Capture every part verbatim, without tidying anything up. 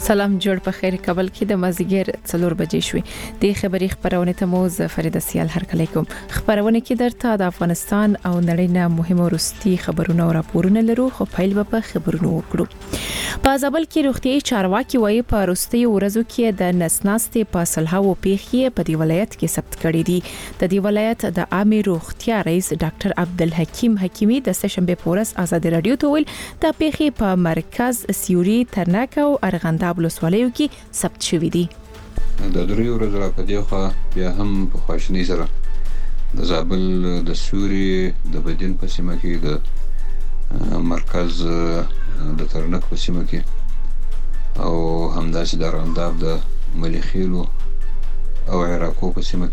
سلام جوړ په خیر کابل کې د مازیګر څلور بجې شوې د خبري خبرونه ته مو فرید سیال هرکلی کوم خبرونه کې درته د افغانستان او نړۍ نه مهمه ورستي خبرونه او راپورونه لرو خو پیل به په خبرونو وکړو په ځابل کې روغتيایي چارواکي وایي په وروستي ورځو کې د نسناستي په سلهاو پیښې په دی ولایت کې ثبت کړي دي د دې ولایت د عامه روغتیا رئیس ډاکټر عبدالحکیم حکیمی د سشنبه پورس آزاد رادیو ته ویل د پیښې په مرکز سیوري ترناک او ارغنداب ولسوالیو کې ثبت شوې دي د درې ورځې راپدې خو بیا هم په خواشنۍ سره د زابل د سوري د بدین په سیمه کې د مرکز د ترنک په سیمه کې او همداسې د ارغنداب د مليخیلو او عراقو په سیمه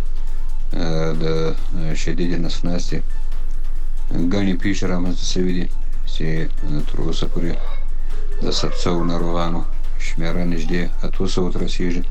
کې د شدید نسناستي غني پیښه رامنځته شوې دي چې تر اوسه پورې د سبسو ناروغانو شمیره نږدې اته سوه تر رسیدي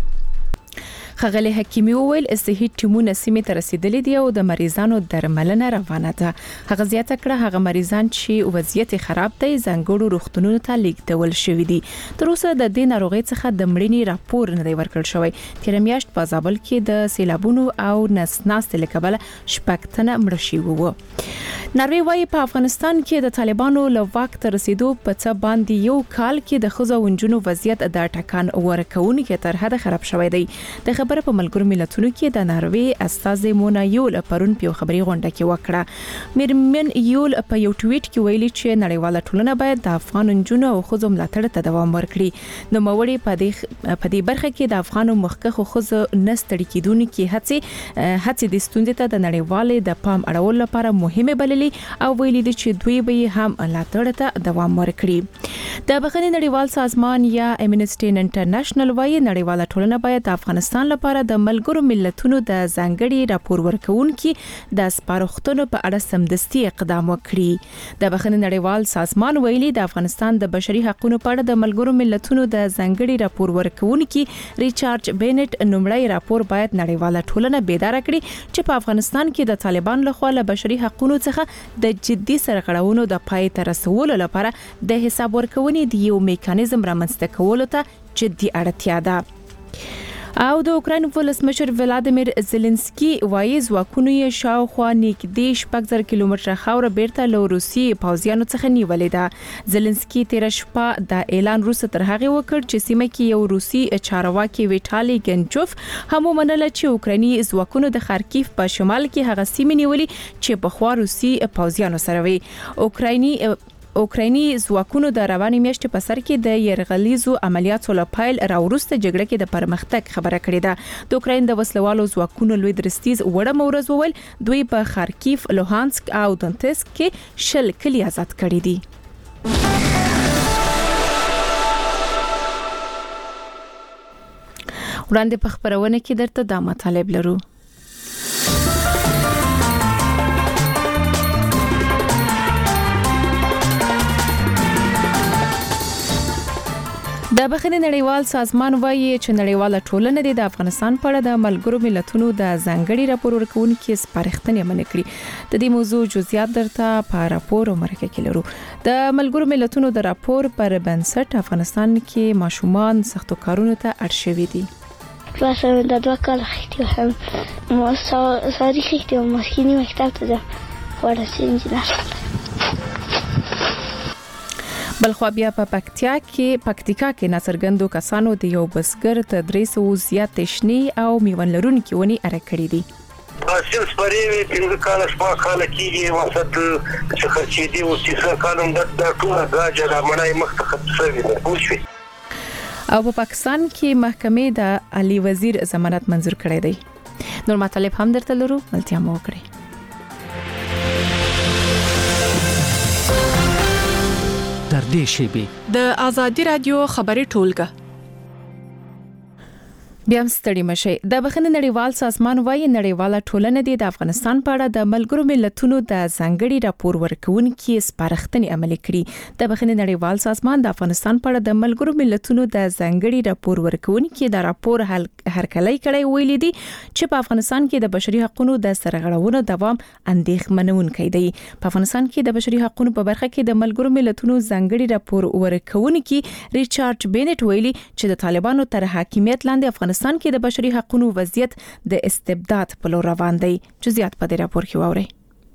خغلی حکیمی وویل صحي ټیمونه سیمه ته رسیدلې دي او د مریضانو درملنه روانه ده هغه زیاته کړه هغه مریضان چې وضعیت خراب دي ځنګړو روغتونونو ته لیږدول شوې دي تر اوسه د دې ناروغي څخه د مړینې راپور نه دی ورکړل شوی تیر میاشت په زابل کې د سیلابونو او نسناست لکبل شپږتنه مړ شوي وو ناروی وايي په افغانستان کې د طالبانو له واک ته رسیدو په څه باندې یو کال کې د خزو ونجونو وضعیت د ټکان ورکوونکو تر حد خراب شوی دی د خبره په ملګرو ملتونو کې د ناروی استاذ مونا یول پرون په خبري غونډه کې وکړه میرمن یول په یو ټویټ کې ویلي چې نړیواله ټولنه باید د افغان نجونو او خزو ملاتړ ته دوام ورکړي نو موړي په دې په دې برخه کې د افغانو مخکخو خزو نستړي کېدونکو هڅې هڅې د ستوندې ته د نړیوالې د پام اړول لپاره مهمه بللي او ویلي دي چې دوی به هم ملاتړ ته دوام ورکړي د بخښنې نړیوال سازمان یا امنسټي انټرنیشنل وايي نړیواله ټولنه باید د افغانستان لپاره د ملګرو ملتونو د ځانګړي راپور ورکونکو د سپارښتنو په اړه سمدستي اقدام وکړي د بخښنې نړیوال سازمان ویلي د افغانستان د بشري حقوقو په اړه د ملګرو ملتونو د ځانګړي راپور ورکونکو ریچارډ بینټ نومړی راپور باید نړیواله ټولنه بیدار کړي چې په افغانستان کې د طالبان لخوا له بشري حقوقو څخه د جدي سرغړونو د پای ته رسولو لپاره د حساب ورکونې د یو میکانیزم رامنځته کولو ته جدي اړتیا ده او د اوکراین ولسمشر ولادیمیر زيلنسکي وایي ځواکونو یې شاوخوا نږدې شپږ زره کیلومتره خاوره بیرته له روسي پوځیانو څخه نیولې ده زيلنسکي تیر شپه د اعلان وروسته تر هغه وکړ چې سیمه کې یو روسي چارواکي ویټالي ګنچوف هم ومنله چې اوکرایني ځواکونو د خارکیف په شمال کې هغه سیمه نیولې چې په خوا روسي پوځیانو سره وي اوکرایني اوکرایني ځواکونو د روانې میاشتې په سر کې د يرغلیزو عملیاتو لپاره راورسته جګړه کې د پرمختګ خبره کړې ده د اوکراین د وسلوالو ځواکونو لوی درستیز وړه مورز وویل دوی په خارکیف لوهانسک او دونتسک کې شل کلی آزاد کړي دي وړاندې په خبرونه کې درته د مطالب لرو د بخښنې نړیوال سازمان وايي چې نړیواله ټولنه د افغانستان په اړه د ملګرو ملتونو د ځانګړي راپور ورکونکو سپارښتنې منې کړې د دې موضوع جزئیات درته په راپور او مرکه کې لرو د ملګرو ملتونو د راپور پر بنسټ افغانستان کې ماشومان سختو کارونو ته اړ شوي دي مثلا د دوه کال خېټه هم مو ساري خېټه مسکینی مکتب ته ځم ورسې انجینر بلخو بیا په پکتیا کې پکتیکا کې ناڅرګندو کسانو د یو بسګر تدریس او زیات شنی او میوان لرونکي ونی اره کړی دي حاصل سپریوي پنځه کال شپه کال کېږي وسط چې خرچې دي او چې کالم د ټول غاجه را مړای مخ ته خطسوي ده پوښي او په پاکستان کې محکمې د علي وزیر ضمانت منظور کړی دی نور مطالب هم درته لرو ملتیا مو وکړي د ازادي رادیو خبري ټولګه بیا ستړي مشي. د بخښنې نړیوال سازمان وايي نړیواله ټولنه د افغانستان په اړه د ملګرو ملتونو د ځانګړي راپور ورکونکي سپارښتنې عملي کړي. د بخښنې نړیوال سازمان د افغانستان په اړه د ملګرو ملتونو د ځانګړي راپور ورکونکي د راپور هرکلی کړی ویلي دي چې په افغانستان کې د بشري حقوقو د سرغړونو دوام اندېښمنونکی دی. په افغانستان کې د بشري حقوقو په برخه کې د ملګرو ملتونو ځانګړي راپور ورکونکي ریچارډ بینټ ویلي چې د طالبانو تر حاکمیت لاندې افغانستان افغانستان کې د بشري حقوقو وضعیت د استبداد په لور روان دی. جزئیات په دې راپور کې واورئ.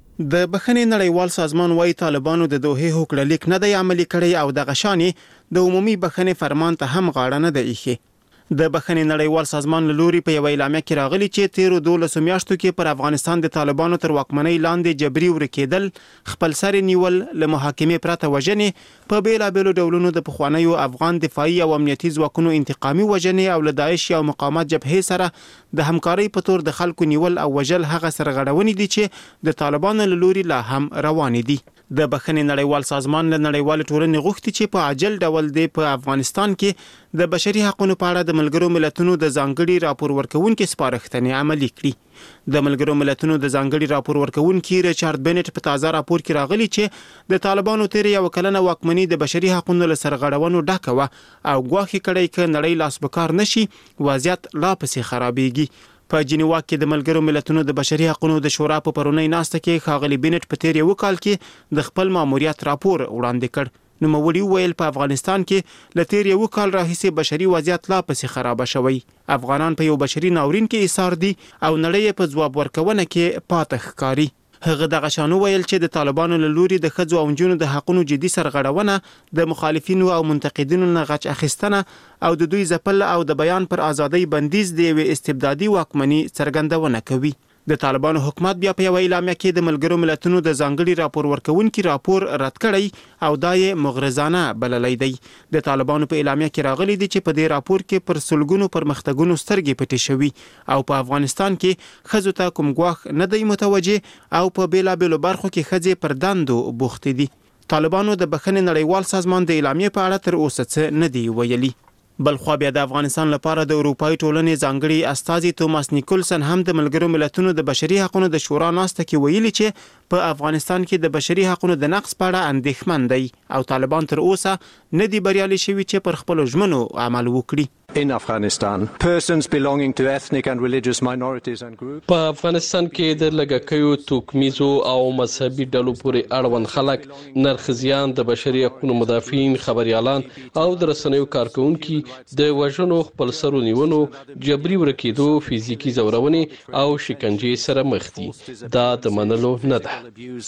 د بخښنې نړیوال سازمان وايي طالبانو د دوحې هوکړه لیک نه دی عملي کړی او د غشانې د عمومي بخښنې فرمان ته هم غاړه نه دی ایښې. د بخښنې نړیوال سازمان له لوري په یو اعلامیه کې راغلي چې تیرو دولسو میاشتو کې پر افغانستان د طالبانو تر واکمنۍ لاندې جبري ورکېدل، خپل سر نیول، له محاکمې پرته وژنې، په بیلابېلو ډولونو د پخوانیو افغان دفاعي او امنیتي ځواکونو انتقامي وژنې او له داعش او مقاومت جبهې سره د همکارۍ په تور د خلکو نیول او وژل هغه سرغړونې دي چې د طالبانو له لوري لا هم روانې دي. د بخښنې نړیوال سازمان له نړیوال ټولنې غوښتي چې په عاجل ډول د په افغانستان کې د بشري حقوقو په اړه د ملګرو ملتونو د ځانګړي راپور ورکونکي سپارښتنې عملي کړي. د ملګرو ملتونو د ځانګړي راپور ورکونکي ریچارډ بینټ په تازه راپور کې راغلي چې د طالبانو تیر یو کلنه واکمني د بشري حقوقو له سرغړونو ډکه و او ګواښ کړي ک نړۍ لاس بکار نشي وضعیت لا پسې خرابېږي. په جنیوا کې د ملګرو ملتونو د بشري حقوقو د شورا په پرونی ناسته کې ښاغلي بینټ په تیر یو کال کې د خپل ماموریت راپور وړاندې کړ. نو مولوی ویل په افغانستان کې ل تیر یو کال راهیسې بشري وضعیت لا پسې خراب شوی. افغانان په یو بشري ناورین کې ایثار دي او نړۍ په ځواب ورکونه کې پاتې ښکاری. هغه د غشانو ویل چې د طالبانو له لوري د ښځو او نجونو د حقوقو جدي سرغړونه، د مخالفینو او منتقدینو نه غچ اخیستنه او د دوی ځپل او د بیان پر ازادۍ بندیز د یوې استبدادي واکمنۍ څرګندونه کوي. د طالبانو حکومت بیا په یو اعلامیه کې د ملګرو ملتونو د ځانګړي راپور ورکونکي راپور رد کړی او دا یې مغرضانه بللی دی. د طالبانو په اعلامیه کې راغلي دي چې په دې راپور کې پر سلګونو پرمختګونو سترګې پټې شوي او په افغانستان کې ښځو ته کوم ګواښ نه دی متوجه او په بیلابېلو برخو کې ښځې پر دندو بوختې دي. طالبانو د بخښنې نړیوال سازمان د اعلامیې په اړه تر اوسه څه نه دی ویلي. بلخوا بیا د افغانستان لپاره د اروپایي ټولنې ځانګړي استازي توماس نیکولسن هم د ملګرو ملتونو د بشري حقوقو د شورا ناسته کې ویلي چې په افغانستان کې د بشري حقوقو د نقض په اړه اندېښمن دی او طالبان تر اوسه نه دی بریالي شوي چې پر خپل ژمنو عمل وکړي. In Afghanistan, persons belonging to ethnic and religious minorities and groups. په افغانستان کې د لږکیو، توکمیزو او مذهبي ډلو پورې اړوند خلک، نرښځیان، د بشري حقوقو مدافعین، خبريالان او د رسنیو کارکونکي د وژنو، خپل سرو نیونو، جبري ورکېدو، فزیکي ځورونې او شکنجې سره مخ دي. دا د منلو نه ده.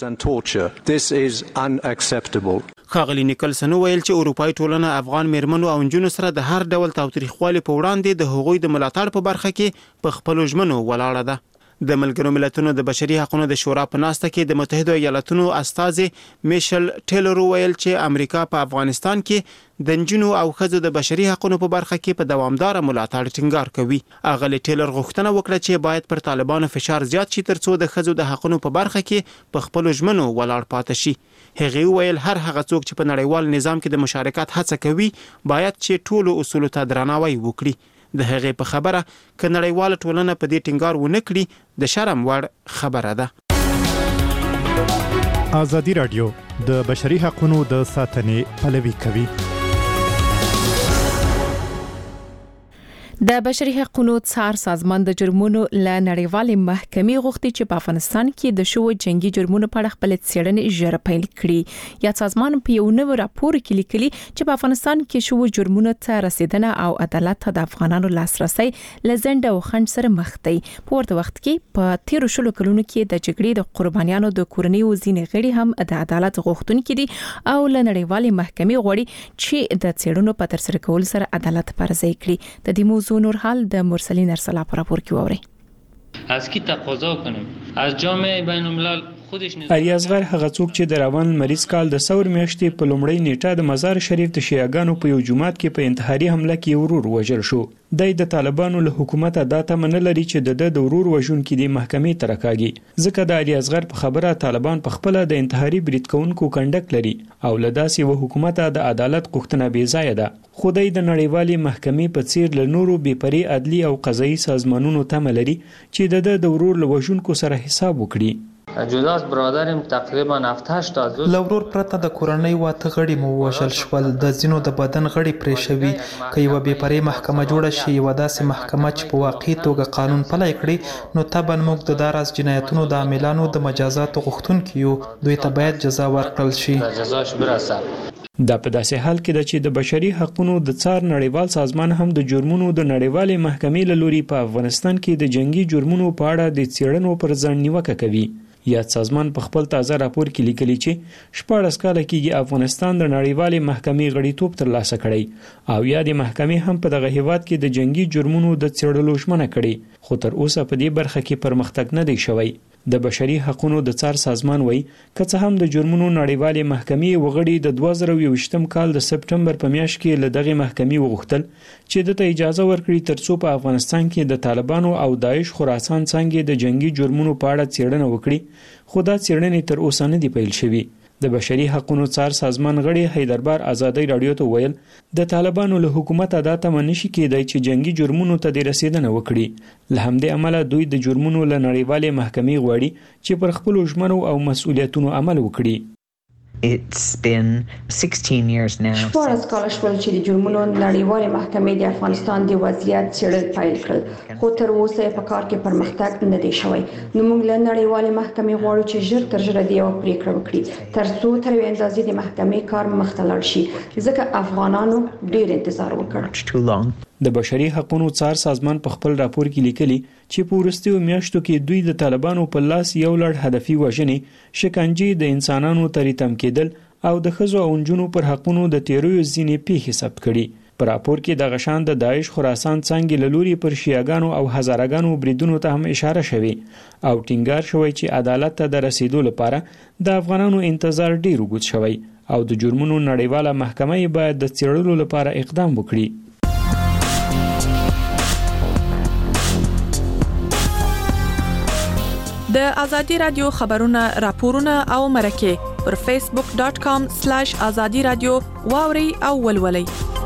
This is unacceptable. ښاغلي نیکلسن ویل چې اروپایي ټولنه افغان میرمنو او نجونو سره د هر ډول تاوتریخوالي په وړاندې د هغوی د ملاتړ په برخه کې په خپلو ژمنو ولاړه ده. د ملګرو ملتونو د بشري حقوقو د شورا په ناسته کې د متحده ایالاتونو استازي میشل ټیلر ویل چې امریکا په افغانستان کې د نجونو او ښځو د بشري حقوقو په برخه کې په دوامدار ملاتړ ټینګار کوي. اغلی ټیلر غوښتنه وکړه چې باید پر طالبانو فشار زیات شي ترڅو د ښځو د حقوقو په برخه کې په خپل ژمنو ولاړ پاتې شي. هغه ویل هر هغه څوک چې په نړیوال نظام کې د مشارکت هڅه کوي باید چې ټولو اصولو ته درناوی وکړي. د هغه په خبره ک نړیوال ټولنه په دې ټینګار ونه کړي د شرم وړ خبره ده. ازادي رادیو د بشري حقوقو د ساتنې پلوي کوي. د بشري حقوقو څار سازمان د جرمونو له نړیوالې محکمې غوښتي چې په افغانستان کې د شوو جنگي جرمونو په اړه خپل څېړنې ژر پیل کړي. یا سازمان په یو نوی راپور کې لیکلي چې په افغانستان کې شوو جرمونو ته رسیدنه او عدالت ته د افغانانو لاسرسي لزند او خنډ سره مخ دی. په ورته وخت کې په تیر شلو کلونو کې د جګړې د قربانیانو د کورنیو ځینې غړي هم د عدالت غوښتونکي دي او له نړیوالې محکمې غواړي چې د څېړنو په ترسره کول سره عدالت پرځای کړي. د دې موضوع نور حال د مرسلین ارسلا پر راپور کې ووري. از کی تقاضا کنیم از جامعه بین الملل اریازغر هغه څوک چې د روان مریض کال د ثور میاشتې په لومړۍ نیټه د مزار شریف د شیعاګانو په یو جومات کې په انتحاري حمله کې ورور وژل شو. د د طالبانو له حکومت دا تمه نه لري چې د د ورور وژونکي د محکمې ته راکاږي، ځکه د اریازغر په خبره طالبان په خپل د انتحاري برید کوونکو کنډک لري او له داسې و حکومت د عدالت غوښتنه بې ځایه ده. خو د نړیوالې محکمې په څیر له نورو بې پرې عدلي او قضایي سازمانونو تمه لري چې د د ورور له وژونکو سره حساب وکړي. جداس برادرم تقریبا هفت هشت از لورور پرته د کورنۍ واته غړي مو وژل شول، د ځینو د بدن غړي پرې شوي. که یوه بې پرې محکمه جوړه شي، یوه داسې محکمه چې په واقعي توګه قانون پلی کړي، نو طبعا موږ د داراز جنایتونو د عاملانو د مجازاتو غوښتونکي یو، دوی ته باید جزا ورکړل شي. جزاش برسه. دا په داسې حال کې ده چې د بشري حقوقو د څار نړیوال سازمان هم د جرمونو د نړیوالې محکمې له لوري په افغانستان کې د جنگي جرمونو په اړه د څېړنو پر ځان نیوکه کوي. یاد سازمان په خپل تازه راپور کې لیکلي چې شپاړس کاله کېږي افغانستان د نړیوالې محکمې غړیتوب ترلاسه کړی او یا د محکمې هم په دغه هیواد کې د جنگي جرمونو د څېړلو ژمنه کړې، خو تر اوسه په دې برخه کې پرمختګ نه دی شوی. د بشري حقوقو د څار سازمان وایي که څه هم د جرمونو نړیوالې محکمې وغړي د دوه زره یوویشتم کال د سپټمبر په میاشت کې له دغې محکمې وغوښتل چې دته اجازه ورکړي ترڅو په افغانستان کې د طالبانو او داعش خراسان څانګې د جنگي جرمونو په اړه څېړنه وکړي، خو دا څېړنې تر اوسه نه دي پیل شوي. د بشري حقوقو څار سازمان غړي حیدربار آزادۍ راډیو ته ویل د طالبانو له حکومت ادا تمه نشي کېدای چې جنگي جرمونو ته د رسیدنه وکړي. له همدې امله دوی د جرمونو له نړیوالې محکمې غواړي چې پر خپل ژمنو او مسؤلیتونو عمل وکړي. It's been sixteen years now. شپاړس کاله شول چې د جرمونو نړیوالې محکمې د افغانستان د وضعیت څېړل پیل کړل، خو تر اوسه یې په کار کې پرمختګ نه دی شوی. نو موږ له نړیوالې محکمې غواړو چې ژر تر ژره د یوه پریکړه وکړي تر څو تر یوې اندازې د محکمې کار مخ ته لاړ شي، ځکه افغانانو ډېر انتظار وکړ. د بشري حقوقو څار سازمان په خپل راپور کې لیکلي چې په وروستیو میاشتو کې دوی د طالبانو په لاس یو لړ هدفي وژنې، شکنجې، د انسانانو تریتم کېدل او د ښځو او نجونو پر حقونو د تیرویو ځینې پیښې ثبت کړي. په راپور کې د غشان د داعش خراسان څانګې له لوري پر شیعاګانو او هزاراګانو بریدونو ته هم اشاره شوې او ټینګار شوی چې عدالت ته د رسیدو لپاره د افغانانو انتظار ډیر اوږد شوی او د جرمونو نړیواله محکمه باید د څېړلو لپاره اقدام وکړي. د ازادي رادیو خبرونه، راپورونه او مرکه پر فیسبوک ډاٹ کام سلیش ازادي رادیو واوري او ولولي.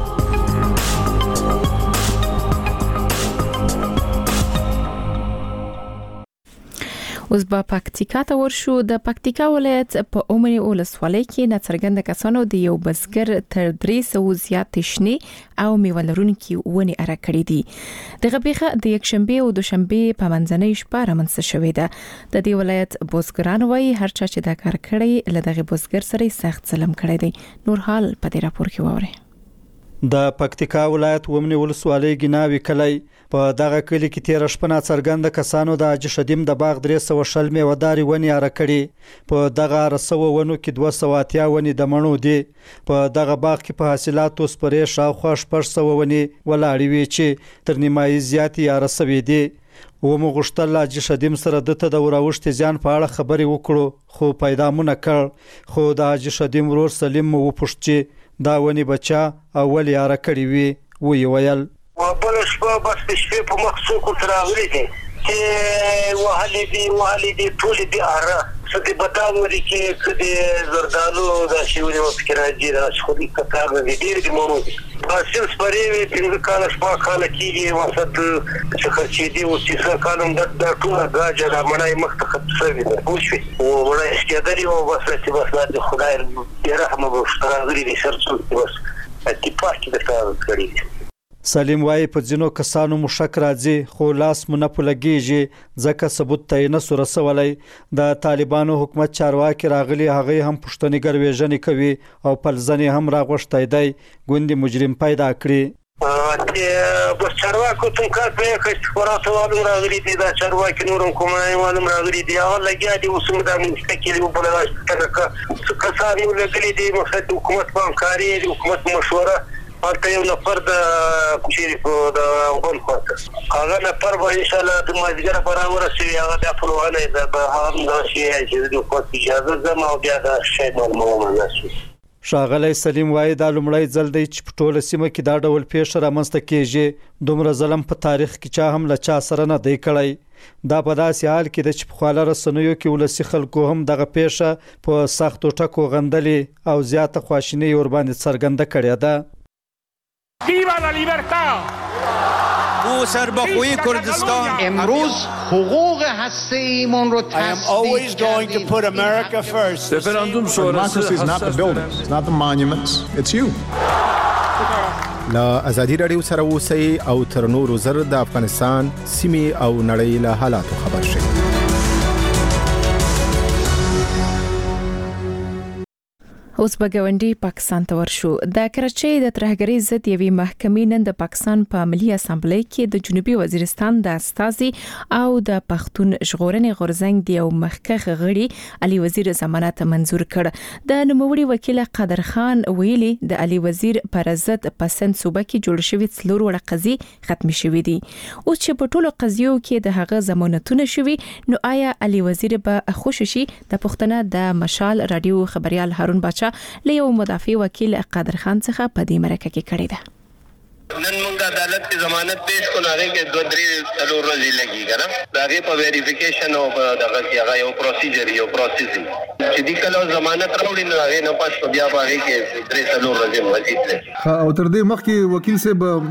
اوس به پکتیکا ته ورشو. د پکتیکا ولایت په اومنی ولسوالۍ کې ناڅرګند کسانو د یو بزګر تر درې سوه زیات شنې او میوه لرونکي ونې اره کړې دي. دغه پیښه د یکشنبه او دوشنبه په منځنۍ شپه رامنځته شوې ده. د دې ولایت بزګران وایي هر چا چې دا کار کړی له دغه بزګر سره سخت ظلم کړی دی. نور حال په دې راپور کې واورئ. د پکتیکا ولایت ومنی ولسوالۍ ګناوي کلی په دغه کلی کې تیر شپه ناڅرګند کسانو د حاجي شدیم د باغ درې سوه شل میوهداري ونې اره کړې. په دغه رسوه ونو کې دوه سوه اتیا ونې د مڼو دي. په دغه باغ کې په حاصلاتو سپرې شاوخوا شپږ سوه ونې ولاړې وي چې تر نیمایي زیاتې اره سوي دي. ومو غوښتل حاجي شدیم سره دته د وراوښتې زیان په اړه خبرې وکړو، خو پیدا مو نه کړ. خو د حاجي شدیم ورور سلیم مو وپوښت چې دا ونې بچا او ولې اره کړې وي. ویې ویل بل شپه بس د شپې په مخ څوک راغلي دي چې وهلې دي وهلې دي ټولې دي اره څه د بادام وري کې څه د زردالو دا شی ونې مو فکر راځي دا خو دې کتار نه دي ډېر دي مونږ دي حاصل سپرې وي پنځه کاله شپږ کاله کېږي وسط چې خرچېدي اوس چې څه کال هم دا ټوله ګاجه را مڼه مخ ته خط شوې ده پوه شوې او مڼه استعدادي او بس چې بس لا د خدای دې رحمه به راغلي دي سر څوک بس اتفاق کې د کار کړی. سلیم وایي په ځینو کسانو مو شک راځي خو لاس مو نه پلګېږي ځکه ثبوت ته یې نسو رسولی. د طالبانو حکومت چارواکي راغلي هغوی هم پوښتنې ګروېژنې کوي او پلزنې هم راغوښتی دی ګوندې مجرم پیدا کړي. بس چارواکو تم کار پرې کړ چې خراسان والو راغلي دي دا چارواکي نور هم کومای والو راغلي دي هغه لګیا دي اوس هم دا منځته کې وبله راځي څه کسان یې لګلي دي مخکې حکومت په همکاري د حکومت مشوره هلته یو نفر د کوشيري په د بل خواته هغه نفر به ان شاء الله د مازیګر برابر شي هغه د خپلوانه د هم د شي چې د خپل اجازه زما او بیا د شی معلومه نه شي. ښاغلی سلیم وایي دا لومړی ځل دی چې په ټوله سیمه کې دا ډول پیښه رامنځته کیږي. دومره ظلم په تاریخ کې چا هم له چا سره نه دی کړی. دا په داسې حال کې د چې په خواله رسنیو کې ولسي خلکو هم دغه پیښه په سختو ټکو غندلې او زیاته خواشیني ورباندې څرګنده کړې ده. Viva la libertad! او سربخوی کردستان امروز حقوق هسته‌ایمون رو I am always going to put America first. Referendum sonrası is not the buildings, it's not the monuments, it's you. لا ازادي رادیو سره اوسئ او تر نورو زر د افغانستان سیمې او نړۍ له حالاتو خبر شئ. اوس به ګاونډي پاکستان ته ورشو. د کراچۍ د ترهګرۍ ضد یوې محکمې نن د پاکستان په ملي اسامبلۍ کې د جنوبي وزیرستان د استازي او د پښتون ژغورنې غورځنګ د یو مخکښ غړي علي وزیر ضمانت منزور کړ. د نوموړي وکیل قادر خان ویلي د علي وزیر پر ضد په سند صوبه کې جوړ شوی څلور وړ قضیې ختم شوې دي. اوس چې په ټولو قضیو کې د هغه ضمانتونه شوي نو آیا علي وزیر به خوشی شي؟ د پښتنه د مشال رادیو خبريال هارون باچا له یو مدافع وکیل قادر خان څخه په دې مرکه کې کړی ده. نن موږ عدالت کې ضمانت پیش کړو هغه کې دوه درې څلور ورځې لګي کنه دا غي په ویریفیکیشن او دغه کې هغه یو پروسیجر یو پروسیسینګ چې د کله ضمانت راوړي نو هغه نه پات بیا هغه کې درې څلور ورځې مزید لګي. او تر دې مخکې وکیل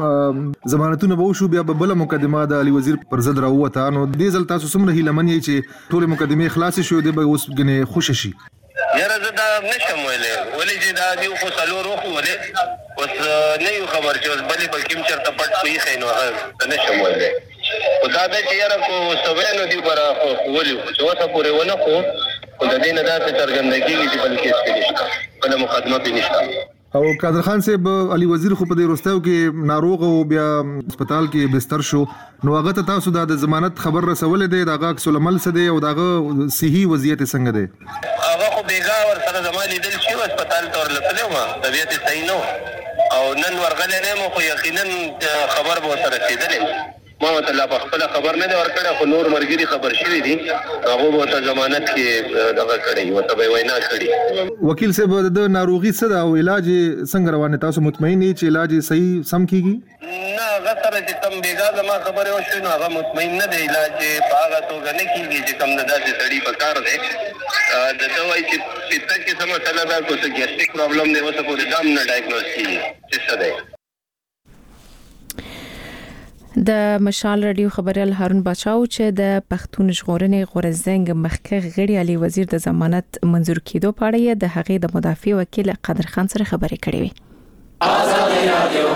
صاحب ضمانتونه به وشو بیا بل مقدمه د علي وزیر پر ضد راوته نو دې ځل تاسو سمره هیلمن یې چې ټول مقدمه خلاص شوه دی به اوس غنه خوشی شي. یاره زه دا نشم ویلی ولې چې دا دیو خو څلور وخو ولې اوس نه یو خبر چې اوس بلې بلکې هم چېرته پټ پوهېښی نو هغه نشم ویلی خو دا دی چې یاره خو سوی نو دي به راښولي چې اوسه پورې ونه خو خو د دې نه داسې څرګنده کېږي چې بل کیس کې نشته بله مقدمه پرې نشته. او قادر خان صاحب علي وزیر خو په دې وروستیو کې ناروغ او بیا هسپتال کې بستر شو نو هغه ته تاسو د ضمانت خبر رسولې دی دغه عکس العمل څه دی او دغه صحي وضعیت څنګه دی؟ هغه خو بیګا ور سره زما لیدل شي هسپتال ته ورلتلی وم طبیعت یې صحیح نه او نن ورغلی نه یم خو یقینا خبر به ورته رسېدلی ما ورته لا په خپله خبر نه دی ورکړی خو نور ملګري خبر شوي دي هغو به ورته ضمانت کې دغه کړی ورته به یې وینا کړي. وکیل صاحب د ناروغي څه ده او علاج څنګه روان دی تاسو مطمئن یې چې علاج صحیح سم کیږي؟ نه هغه سره چې کوم بیګا زما خبرې وشوې نو هغه مطمئن نه دی علاج په هغه توګه نه کیږي چې کوم د داسې سړي په کار دی د ده وایي چې پیته کې څه مسله ده که څه ګیسټریک پرابلم دی اوسه پورې دا هم نه ډایګنوز کیږي چې څه دی. د مشال رادیو خبريال هارون باچاو چې د پښتون ژغورنې غورځنګ مخکښ غړي علي وزیر د ضمانت منزور کېدو په اړه د هغې د مدافع وکیل قادر خان سره خبرې کړې وي. آزادي رادیو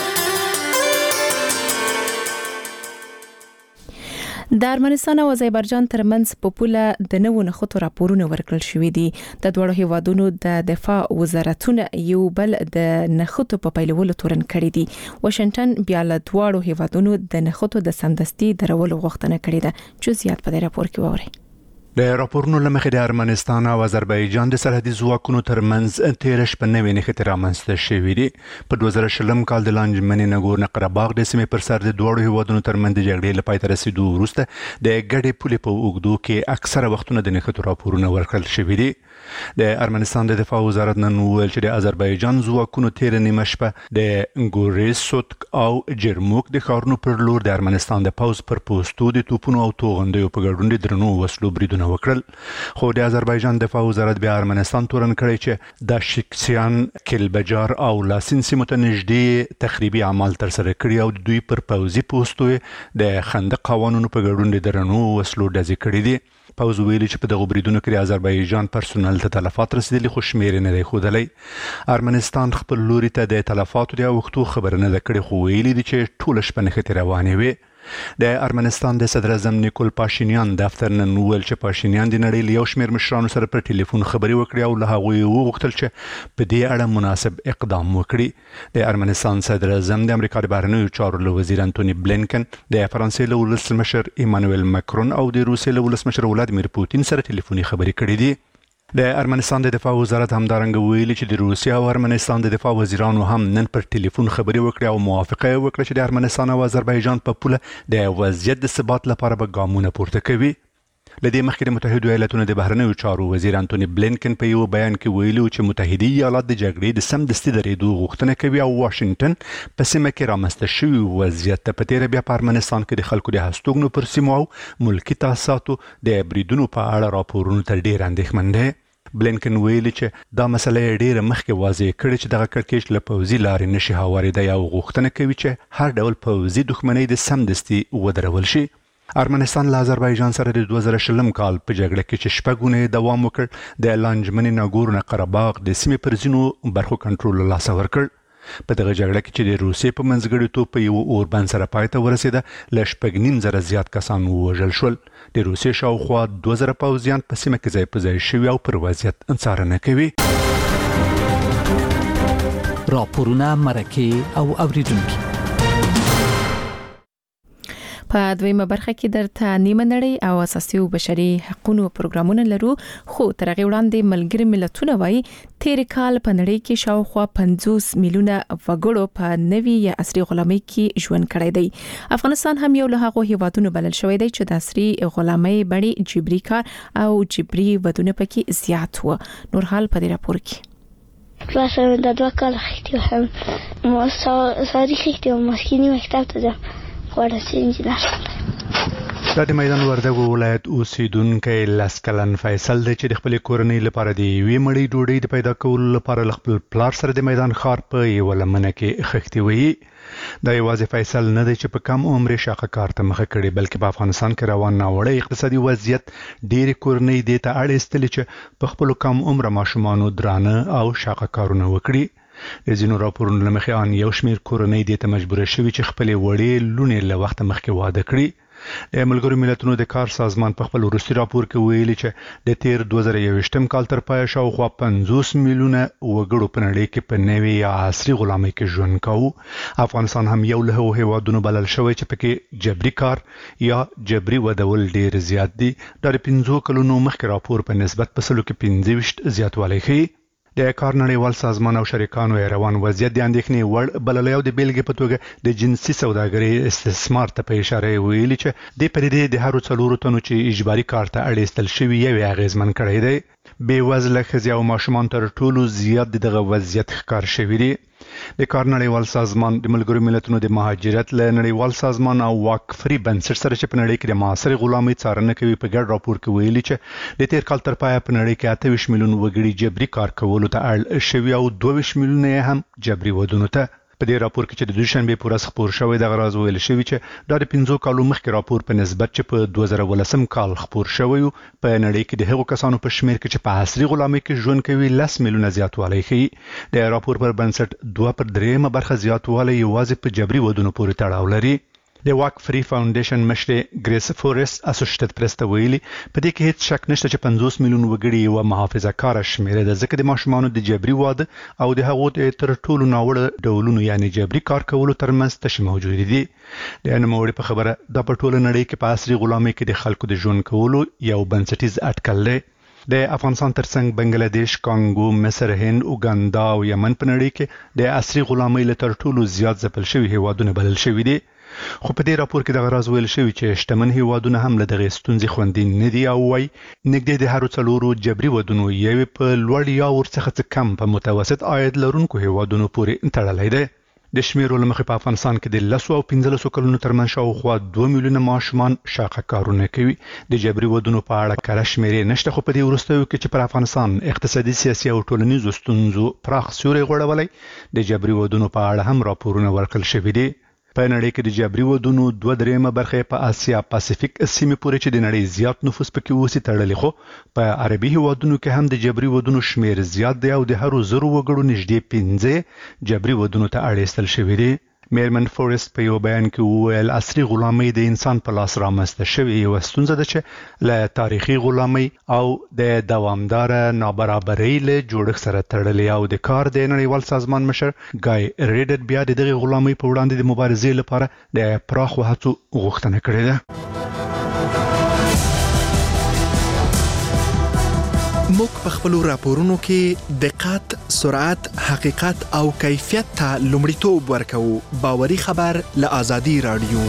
د ارمنستان او آذربایجان ترمنځ په پوله د نوو نښتو راپورونه ورکړل شوې دي. د دواړو هیوادونو د دفاع وزارتونه یو بل د نښتو په پیلولو تورن کړي دي. واشنگټن بیا له دواړو هیوادونو د نښتو د سمدستي درولو غوښتنه کړې ده. جزئیات په دې راپور کې واورئ. د راپورونو لمخې د ارمنستان او آذربایجان د سرحدي ځواکونو ترمنځ تیر شپه نوې نښتې رامنځته شوې دي. په دوه زره شلم کال د لانجمنې نګورنو قرهباغ د سیمې پر سر د دواړو هیوادونو ترمنځ د جګړې له پای ته رسیدو وروسته د ګډې پولې په اوږدو کې اکثره وختونه د نښتو راپورونه ورکړل شوي دي. د ارمنستان د دفاع وزارت نن وویل چې د آذربایجان ځواکونو تیر نیمه شپه د ګورېز سوتک او جرموک د ښارونو پر لور د ارمنستان د پوځ پر پوستو د توپونو او توغندیو په ګډون د درنو وسلو بریدونه وکړل. خو د آذربایجان دفاع وزارت بیا ارمنستان تورن کړی چې د شکسیان کلبجار او لاسین سیمو ته نږدې تخریبي اعمال تر سره کړي او دوی پر پوځي پوستو د خندق قوانونو په ګډون د درنو وسلو ډزې کړي دي. پوځ ویلي چې په دغه بریدونو کې د آذربایجان پرسونل ته تلفات رسیدلي خو شمېرې نه دی ښودلی. ارمنستان خپل لوري ته د تلفاتو د اوښتو خبره نه ده کړې خو ویلي دي چې ټوله شپه نښتې روانې وې. د ارمنستان د صدر اعظم نیکول پاشینیان دفتر نن وویل چې پاشینیان د نړۍ له یو شمېر مشرانو سره پر ټلیفون خبرې وکړې او له هغوی وغوښتل چې په دې اړه مناسب اقدام وکړي. د ارمنستان صدر اعظم د امریکا د بهرنیو چارو له وزیر انټوني بلینکن، د فرانسې له ولسمشر ایمانوئل ماکرون او د روسیې له ولسمشر ولادیمیر پوتین سره ټلیفوني خبرې کړې دي. د ارمنستان د دفاع وزارت همدارنګه ویلي چې د روسیا او ارمنستان د دفاع وزیرانو هم نن پر ټلیفون خبرې وکړې او موافقه وکړه چې د ارمنستان او آذربایجان په پوله د وضعیت د ثبات لپاره به ګامونه پورته کوي. لدې مخکې د متحده ایالاتونو د بهرنیو چارو وزیر انټونی بلینکن په یو بیان کې ویلي چې متحده ایالات د جګړې د سمدستي درېدو غوښتنه کوي او واشنگټن په سیمه کې رامنځته شوي وضعیت ته په تېره بیا په ارمنستان کې د خلکو د هستوګنو پر سیمو او ملکي تاسیساتو د بریدونو په اړه راپورونو ته ډېر اندېښمن دی. بلینکن ویلي چې دا مسله ډېره مخکې واضح کړې چې دغه کړکېچ له پوځي لارې نشي هوارېدی او غوښتنه کوي چې هر ډول پوځي دښمنۍ د سمدستي ودرول شي. ارمنستان له آذربایجان سره د دوه زره شلم کال په جګړه کې چې شپږ اونۍ دوام وکړ د لانجمنې ناګورنو قرهباغ د سیمې پر ځینو برخو کنټرول له لاسه ورکړ. په دغه جګړه کې چې د روسیې په منځګړیتوب په یو اوربند سره پای ته ورسېده له شپږ نیم زره زیات کسان ووژل شول. د روسیې شاوخوا دوه زره پوځیان په سیمه کې ځای په ځای شوي او پر وضعیت څارنه کوي. راپورونه مرکه او اوریدونکي په دویمه برخه کې درته نیمه نړۍ او اساسي او بشري حقوقو پروګرامونه لرو، خو تر هغه وړاندې ملګری ملتونه وایي تیر کال په نړۍ کې شاوخوا پنځوس میلیونه وګړو په نوي یا عصري غلامۍ کې ژوند کړی دی. افغانستان هم یو له هغو هیوادونو بلل شوی دی چې د عصري غلامۍ بڼې جبري کار او جبري ودونه پکې زیات و. نور حال په دې راپور کې مثلا د دوه کال خېټه هم ما ساری خېټه مسکینی مکتب ته ځم ورسې انجینر. دا د میدان وردګو ولایت اوسیدونکی لسکلن فیصل دی چې د خپل کورنۍ لپاره د یوې مړۍ ډوډۍ د پیدا کولو لپاره خپل پلار سره د میدان ښار په یوه لمنه کې خښتې وهي. دا یوازې فیصل نه دی چې په کم عمر شاقه کار ته مخه کړي، بلکې په افغانستان کې روان ناوړه اقتصادي وضعیت ډېرې کورنۍ دې ته اړ ایستلې چې په خپلو کم عمره ماشومانو درانه او شاقه کارونه وکړي. د ځینو راپورونو له مخې ان یو شمېر کورنۍ دې ته مجبوره شوي چې خپلې وړې لوڼې له وخته مخکې واده کړي. د ملګرو ملتونو د کار سازمان په خپل وروستي راپور کې ویلي چې د تیر دوه زره یوویشتم کال تر پایه شاوخوا پنځوس میلیونه وګړو په نړۍ کې په نوې یا عصري غلامۍ کې ژوند کوي. افغانستان هم یو له هغو هیوادونو بلل شوی چې پکې جبري کار یا جبري ودول ډېر زیات دي. دا د پنځو کلونو مخکې راپور په نسبت په سلو کې پنځه ویشت زیاتوالی ښیي. د کار نړیوال سازمان او شریکانو یې روان وضعیت د اندېښنې وړ بللی او د بیلګې په توګه د جنسي سوداګرۍ استثمار ته په اشاره ویلي چې دې پدیدې د هرو څلورو تنو چې اجباري کار ته اړ ایستل شوي یو اغېزمن کړی دی. بې وزله ښځې او ماشومان تر ټولو زیات دغه وضعیت ښکار شوي دي. د کار نړیوال سازمان د ملګرو ملتونو د مهاجرت له نړیوال سازمان او واک فري بنسټ سره چې په نړۍ کې د معاصرې غلامۍ څارنه کوي په ګډ راپور کې ویلي چې د تیر کال تر پایه په نړۍ کې اته ویشت میلیون وګړي جبري کار کولو ته اړ شوي او دوه ویشت میلیونه یې هم جبري ودونو ته. په دې راپور کې چې د دوشنبې په ورځ خپور شوی دغه راز ویل شوی چې دا د پنځو کالو مخکې راپور په نسبت چې په دوه زره ولسم کال خپور شوی په نړۍ کې د هغو کسانو په شمیر کې چې په عصري غلامۍ کې ژوند کوي لس میلیونه زیاتوالی ښیي. د راپور پر بنسټ دوه پر درېیمه برخه زیاتوالی یوازې په جبري ودونو پورې تړاو لري. د واک فري فاونډیشن مشرې ګریس فورست اسوسییټډ پریس ته ویلي په دې کې هیڅ شک نشته چې پنځوس میلیون وګړي یوه محافظه کاره شمېره ده، ځکه د ماشومانو د جبري واده او د هغو د تر ټولو ناوړه ډولونو یعنې جبري کار کولو ترمنځ تشې موجودې دي. د نوموړي په خبره دا په ټوله نړۍ کې په عصري غلامۍ کې د خلکو د ژوند کولو یو بنسټیز اټکل دی. د افغانستان ترڅنګ بنگلاديش، کانګو، مصر، هند، اوګاندا او یمن په نړۍ کې د عصري غلامۍ له تر ټولو زیات ځپل شوي هیوادونه بلل شوي دي. خو په دې راپور کې دغه راز ویل شوی چې شتمن هیوادونه هم له دغې ستونزې خوندي نه دي او وایي نږدې د هرو څلورو جبري ودونو یوې په لوړ یا ورڅخه څه کم په متوسط عاید لرونکو هیوادونو پورې تړلی دی. د شمیرو له مخې په افغانستان کې د لسو او پنځلسو کلونو ترمنځ شاوخوا دوه میلیونه ماشومان شاقه کارونه کوي. د جبري ودونو په اړه کره شمیرې نشته، خو په دې وروستیو کې چې پر افغانستان اقتصادي، سیاسي او ټولنیزو ستونزو پراخ سیوری غوړولی، د جبري ودونو په اړه هم راپورونه ورکړل شوي دي. په نړۍ کې د جبري ودونو دوه درېیمه برخه په آسیا پاسفیک سیمې پورې چې د نړۍ زیات نفوس پکې اوسي تړلې، خو په عربي هیوادونو کې هم د جبري ودونو شمیر زیات دی او د هرو زرو وګړو نږدې پنځه جبري ودونو ته اړ ایستل شوي دي. میرمن فورست په یو بیان کې وویل عصري غلامۍ د انسان په لاس رامنځته شوې یوه ستونزه ده چې له تاریخي غلامۍ او د دوامداره نابرابرۍ له جوړښت سره تړلې او د کار د نړیوال سازمان مشر ګای ریډر بیا د دغې غلامۍ په وړاندې د مبارزې لپاره د پراخو هڅو غوښتنه کړې ده. موږ په خپلو راپورونو کې دقت، سرعت، حقیقت او کیفیت ته لومړیتوب ورکوو. باوري خبر له آزادي رادیو.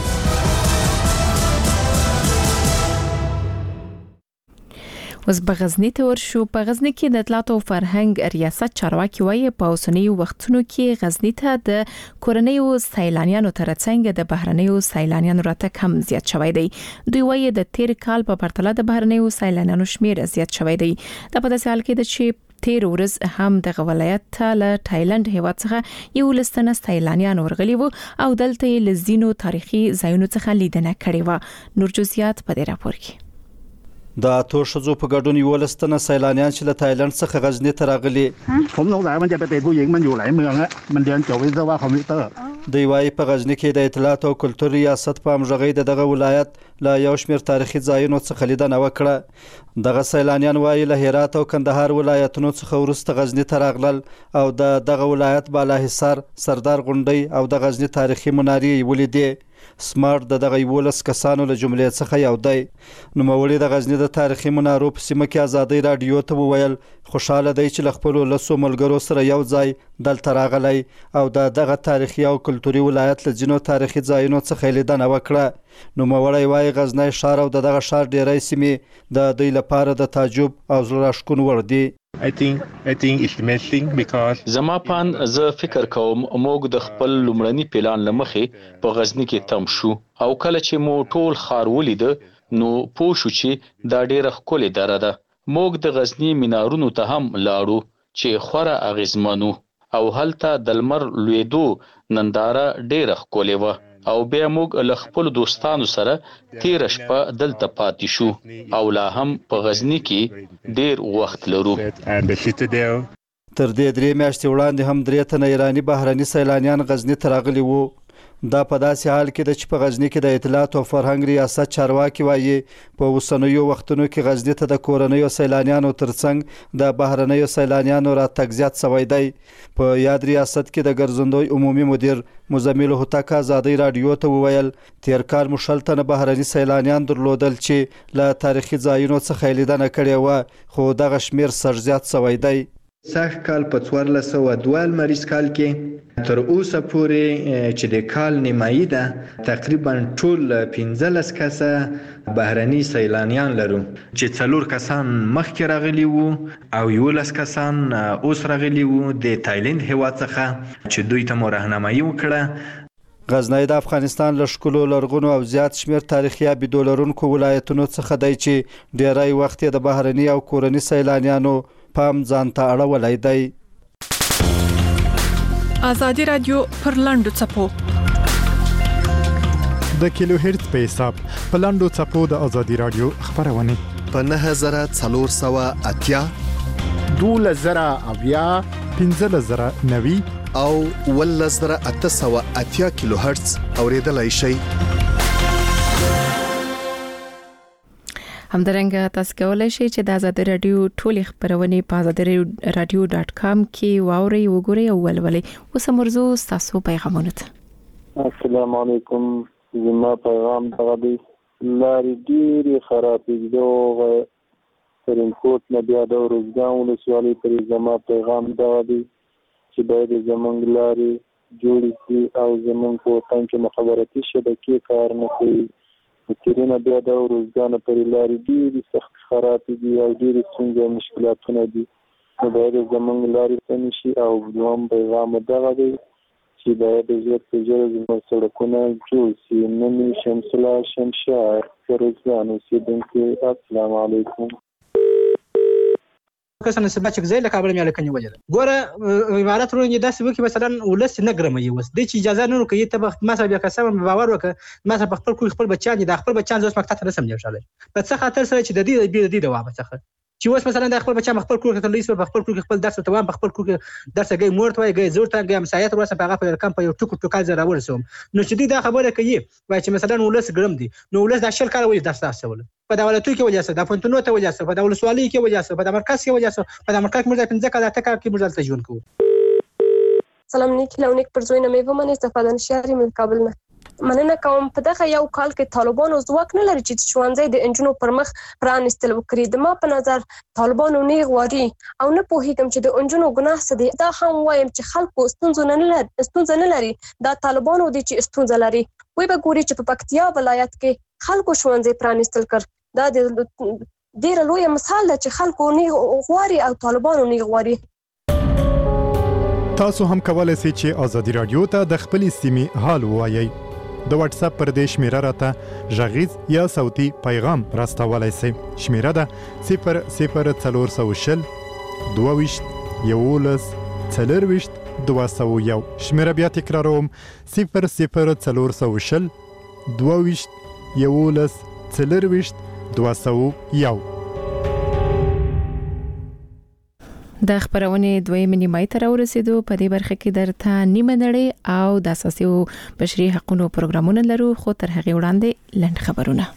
اوس په غزنی ته ورشو. په غزنی کې د اطلاعات او فرهنګ ریاست چارواکي وایي په اوسنیو وختونو کې غزنی ته د کورنیو سیلانیانو ترڅنګ د بهرنیو سیلانیانو راتګ هم زیات شوی دی. دوی وایي د تیر کال په پرتله د بهرنیو سیلانیانو شمیر زیات شوی دی. دا په داسې حال کې ده چې تیر ورځ هم د ولایت ته له تایلند هیواد څخه یو لستنه سیلانیان ورغلي وو او دلته له زینو تاریخي ځایونو څخه لیدنه کړې و. نور جزئیات په دې راپور کې. د اتو ښځو په ګډون یولس تنه سیلانیان چې له تایلند څخه غزنی ته راغلي. دوی وايي په غزنی کې د اطلاعات او کلتور ریاست په همغږۍ د دغه ولایت له یو شمېر تاریخي ځایونو څخه لیدنه وکړه. دغه سیلانیان وايي له هرات او کندهار ولایتونو څخه وروسته غزنی ته راغلل او د دغه ولایت بالاحصار، سردار غونډۍ او د غزنی تاریخي منارې ولیدې. سمارټ د دغه یولس کسانو له جملې څخه یو دی. نوموړي د غزنی د تاریخي منارو په سیمه کې آزادۍ رادیو ته وویل خوشاله دی چې له خپلو لسو ملګرو سره یو ځای دلته راغلی او د دغه تاریخي او کلتوري ولایت له ځینو تاریخي ځایونو څخه لیدنه وکړه. نوموړی وایي غزنی ښار او د دغه ښار ډیری سیمې د دوی لپاره د تعجب او زړه راښکون وړ دي. I think I think it's amazing because زما پان زه فکر کوم موږ د خپل لومړني پلان لمخې په غزنی کې تم شو او کله چې مو ټول ښار ولید نو پوه شو چې دا ډیره ښکلې دره ده. موږ د غزنی مینارونو ته هم لاړو چې خورا اغیزمنو او هلته د لمر لویدو ننداره ډیره ښکلې وه او بیا موږ له خپل دوستانو سره تیر شپه دلته پاتې شو او لا هم په غزنی کې ډیر وخت لرو. تر دې درې میاشتې وړاندې هم درې تنه ایرانی بهرني سیلانیان غزنی ته راغلي وو. دا په داسې حال کې ده چې په غزنی کې د اطلاعات او فرهنګ ریاست چارواکي وایي په اوسنیو وختونو کې غزنی ته د کورنیو سیلانیانو ترڅنګ د بهرنیو سیلانیانو راتګ زیات شوی دی. په یاد ریاست کې د ګرځندوی عمومي مدیر مزمل هوتک آزادۍ رادیو ته وویل تیر کال مو شل تنه بهرني سیلانیان درلودل چې له تاریخي ځایونو څخه لیدنه کړې وه خو دغه شمیر سر زیات شوی دی. سږ کال په څوارلس سوه دوه لمریز کال کې تر اوسه پورې چې د کال نیمایي ده تقریبا ټول پنځلس کسه بهرني سیلانیان لرو چې څلور کسان مخکې راغلي وو او یولس کسان اوس راغلي وو د تایلند هیواد څخه چې دوی ته مو راهنمایي وکړه. غزنی د افغانستان له ښکلو لرغونو او زیات شمیر تاریخي ابیدو لرونکو ولایتونو څخه دی چې ډیری وخت یې د بهرني او کورني سیلانیانو پام ځان ته اړولی دی. آزادي رادیو پر لاندو څپو د کیلو هرتز په حساب په لاندو څپو د آزادي رادیو خبرونه په نهه زره څلور سوه اتیا دولس زره اویا پنځلس زره نوي او ولس زره اته سوه اتیا کیلو هرتز اوریدلای شئ. همدارنګه تاسو کولای شئ چې د آزادي رادیو ټولې خبرونه په آزادي رادیو ډاټ کام کې واورئ وګورئ او ولولئ. اوس موضوع تاسو پیغامونه ته. السلام علیکم. زما پیغام دغه دی لارې ډېرې خرابې دي ترینکوټ نه بیا د روزګان ولسوالۍ پورې زما پیغام دغه دی چې باید زموږ لارې جوړې شي او زموږ په وطن کې مخابراتي شبکې کار نه کوي. تیرونه بیا د روزګان پورې لارې ډېرې سخت خرابې دي او ډېرې ستونزې او مشکلاتونه دي نو باید زموږ لارې سمې شي. او دویم پیغام دغه دی چې باید ژر تر ژره زموږ سړکونه جوړ شي. نن شمس الله شمشار د روزګان اوسېدونکی. السلام علیکم. کسان سبا چې ځای له کابل مې لکنی وجه ګوره عبارت رونې داسې وکي مثلا ولس نه ګرمي وس د چې اجازه نه ورکړي ته ما سره بیا قسم باور وکړه ما سره خپل خپل بچان دي د خپل بچان زوس مکتب ته رسم دی شاله په څه خاطر سره چې د دې د دې دوام څخه چې وس مثلا د خپل بچا خپل کور ته لیس په خپل کور خپل درس ته وام خپل کور درس گئی مورت وای گئی زور ته گئی مسایت ورسره په هغه کم په یو ټکو ټکال زره ورسوم نو چې دې دا خبره کوي وای چې مثلا ولس ګرم دي نو ولس د شل کال وایي درس تاسول په دولتو کې وجه سره د فونټونو ته وجه سره په دولت سوالي کې وجه سره په مرکز کې وجه سره په مرکز کې مرزا پنځه کال ته کار کې مرزا ته ژوند کوو. سلام نیک لونیک پر زوینه میوه من استفاده نشاری من کابل نه مننه کوم. په دغه یو کال کې طالبانو ځواک نه لري چې ښوونځي د انجونو پر مخ پرانستل وکړي. د ما په نظر طالبانو نه غواړي او نه پوهیږم چې د انجونو ګناه څه دی. دا هم وایم چې خلکو ستونزه نه لري ستونزه نه لري دا طالبانو دي چې ستونزه لري. وی به ګوري چې په پکتیا ولایت کې خلکو ښوونځي پرانستل کړ. دا د ډیر لوی مثال دی چې خلکو نه غواړي او طالبانو نه غواړي. تاسو هم کولای شئ چې آزادي رادیو ته د خپلې سیمې حال ووایئ. د واتس اپ پر دې شمیره راته غږیز یا صوتي پیغام راستولای شئ. شمیره ده صفر صفر څلور سوه شل دوه ویشت یولس څلرویشت دوه سوه یو. شمیره بیا تکراروم صفر صفر څلور سوه شل دوه ویشت یولس څلرویشت دوه سوه یو. د خبرونې دویمې نیمایي ته راورسېدو. په دې برخه کې درته نیمه نړۍ او د اساسي او بشري حقوقو پروګرامونه لرو، خو تر هغه وړاندې لنډ خبرونه.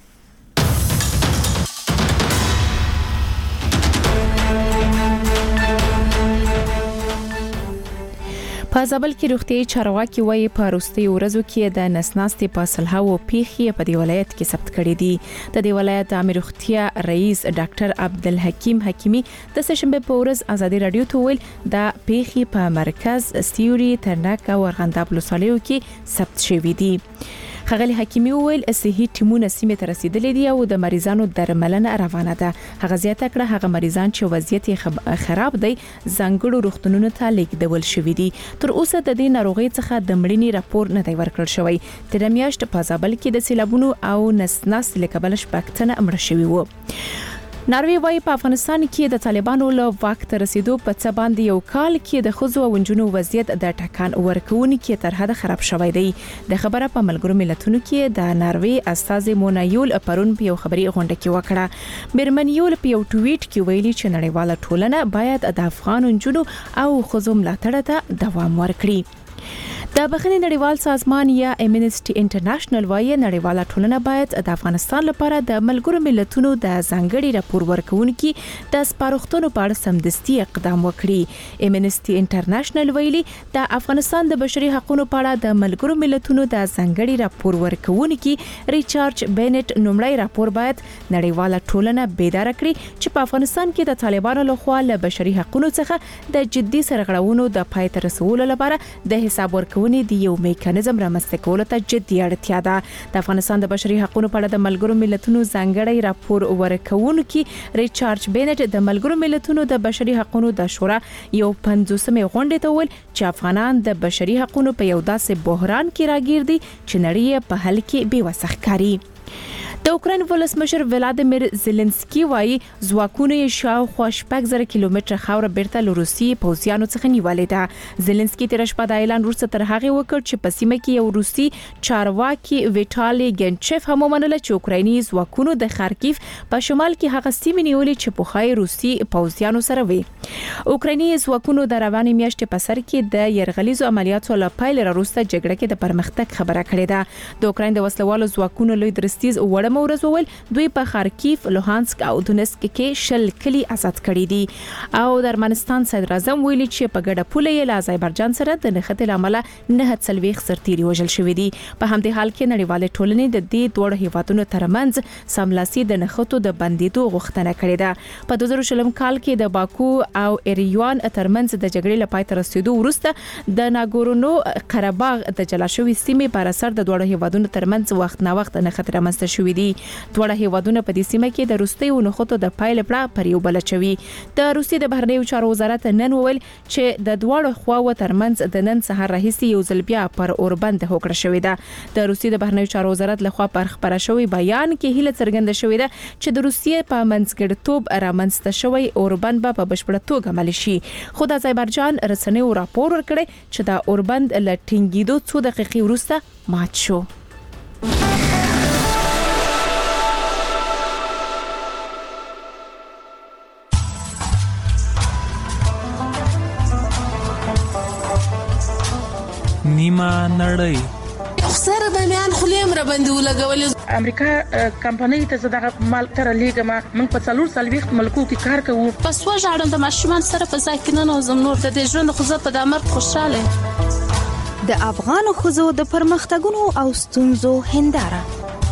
په زابل کې روغتيایي چارواکي وایي په وروستي ورځو کې د نسناستي په سلهاو پیښې په دې ولایت کې ثبت کړې دي. د دې ولایت عامه روغتیا رئیس ډاکټر عبدالحکیم حکیمی د سشنبه په ورځ آزادي رادیو ته ویل د پیښې په مرکز سیوري ترنک او ارغنداب لوسالیو کې ثبت شوې دي. ښاغلي حکیمی ویل صحي ټیمونه سیمه ته رسیدلي دي او د مریضانو درملنه روانه ده. هغه زیاته کړه هغه مریضان چې وضعیت یې خراب دی ځانګړو روغتونونو ته لیږدول شوي دي. تر اوسه د دې ناروغي څخه د مړینې راپور نه دی ورکړل شوی. تر میاشت په زابل کې د سیلابونو او نسناس لکبل شپږتنه مړ شوي وو. ناروی وايي په افغانستان کې د طالبانو له واک ته رسیدو په څه باندې یو کال کې د خزو او نجونو وضعیت د ټکان ورکونې کې تر حد خراب شوی دی. د خبره په ملګرو ملتونو کې د ناروی استاذ مونایول پرون په یو خبري غونډه کې وکړه. میرمنیول په یو ټویټ کې ویلي چې نړیواله ټولنه باید د افغان نجونو او خزو ملاتړ ته دوام ورکړي. د بخښنې نړیوال سازمان یا امنسټي انټرنیشنل وايي نړیواله ټولنه باید د افغانستان لپاره د ملګرو ملتونو د ځانګړي راپور ورکونکو د سپارښتنو په اړه سمدستي اقدام وکړي. امنسټي انټرنیشنل ویلي د افغانستان د بشري حقوقو په اړه د ملګرو ملتونو د ځانګړي راپور ورکونکو ریچارډ بینټ نومړی راپور باید نړیواله ټولنه بیدار کړي چې په افغانستان کې د طالبانو لخوا له بشري حقوقو څخه د جدي سرغړونو د پای ته رسولو لپاره د حساب ورکونې د یو میکانیزم رامنځته کولو ته جدي اړتیا ده. د افغانستان د بشري حقوقو په اړه د ملګرو ملتونو ځانګړي راپور ورکونکي ریچارډ بینټ د ملګرو ملتونو د بشري حقوقو د شورا یو پنځوسمې غونډې ته ویل چې افغانان د بشري حقوقو په یو داسې بحران کې راګیر دي چې نړۍ په حل کې بې وسه ښکاري. د اوکراین ولسمشر ولادیمیر زيلنسکي وايي ځواکونه شاوخوا شپږ زره کیلومتره خاور بیرته له روسي پوځیانو څخه نیولې ده. زيلنسکي تر شپه د اعلان وروسته تر هغه وکړ چې په سیمه کې یو روسي چارواکي ویټالي ګنچيف هم ومنله چې اوکرایني ځواکونه د خارکیف په شمال کې هغه سیمې نیولې چې په خای روسي پوځیانو سره وي. اوکرایني ځواکونه د رواني میاشتې په سر کې د يرغلیزو عملیاتو له پیل وروسته جګړه کې د پرمختګ خبره کړې ده. د اوکراین د وسلوالو ځواکونو لوی درستیز وړ مورز وویل دوی په خارکیف، لوهانسک او دونسک کې شل کلی آزاد کړي دي او د ارمنستان صدر اعظم ویلي چې په ګډه پوله یې له آذربایجان سره د نښتې لامل نه څلويخ سرتيري وژل شوې دي. په همدې حال کې نړیوال ټولنې د دې دوه هیوادونو ترمنځ سملاسي د نښتو د بندیدو غوښتنه کړې ده. په دوه زره شلم کال کې د باکو او ایریوان ترمنځ د جګړې لپاره تر رسیدو وروسته د ناګورنو قرهباغ د جلا شوې سیمې پر اثر د دوه هیوادونو ترمنځ وخت نه وخت نښتې رامنځته شوې دي. دوه هیوادونه په دې سیمه کې د روسي او نخودو د پایل پړه پر یو بل چوي. د روسي د بهرنیو چارو وزارت نن ویل چې د دوه خواو ترمنځ د نن سهار راهیسي یو ځل بیا پر اوربند هوکړه شوې ده. د روسي د بهرنیو چارو وزارت لخوا پر خبره شوی بیان کې هیله څرګنده شوې ده چې د روسیې په منځګړیتوب رامنځته شوی اوربند به په بشپړه توګه عملي شي. خو د آذربایجان رسنیو راپور ورکړي چې د اوربند ل ټینګیدو څو دقیقې وروسته مات شو. نیمه نړۍ سره د میان خلیم را باندې ولګول. امریکا کمپنۍ ته زړه مال تر لیګما موږ په څلور سلويخت ملکو کې کار کوو. پس وژاړم د ماشومان سره په ځای کې نه نو زم نور د دې ژوند خو زه په دامر خوشاله. د افغان ښځو د پرمختګونو او ستونزو هنداره.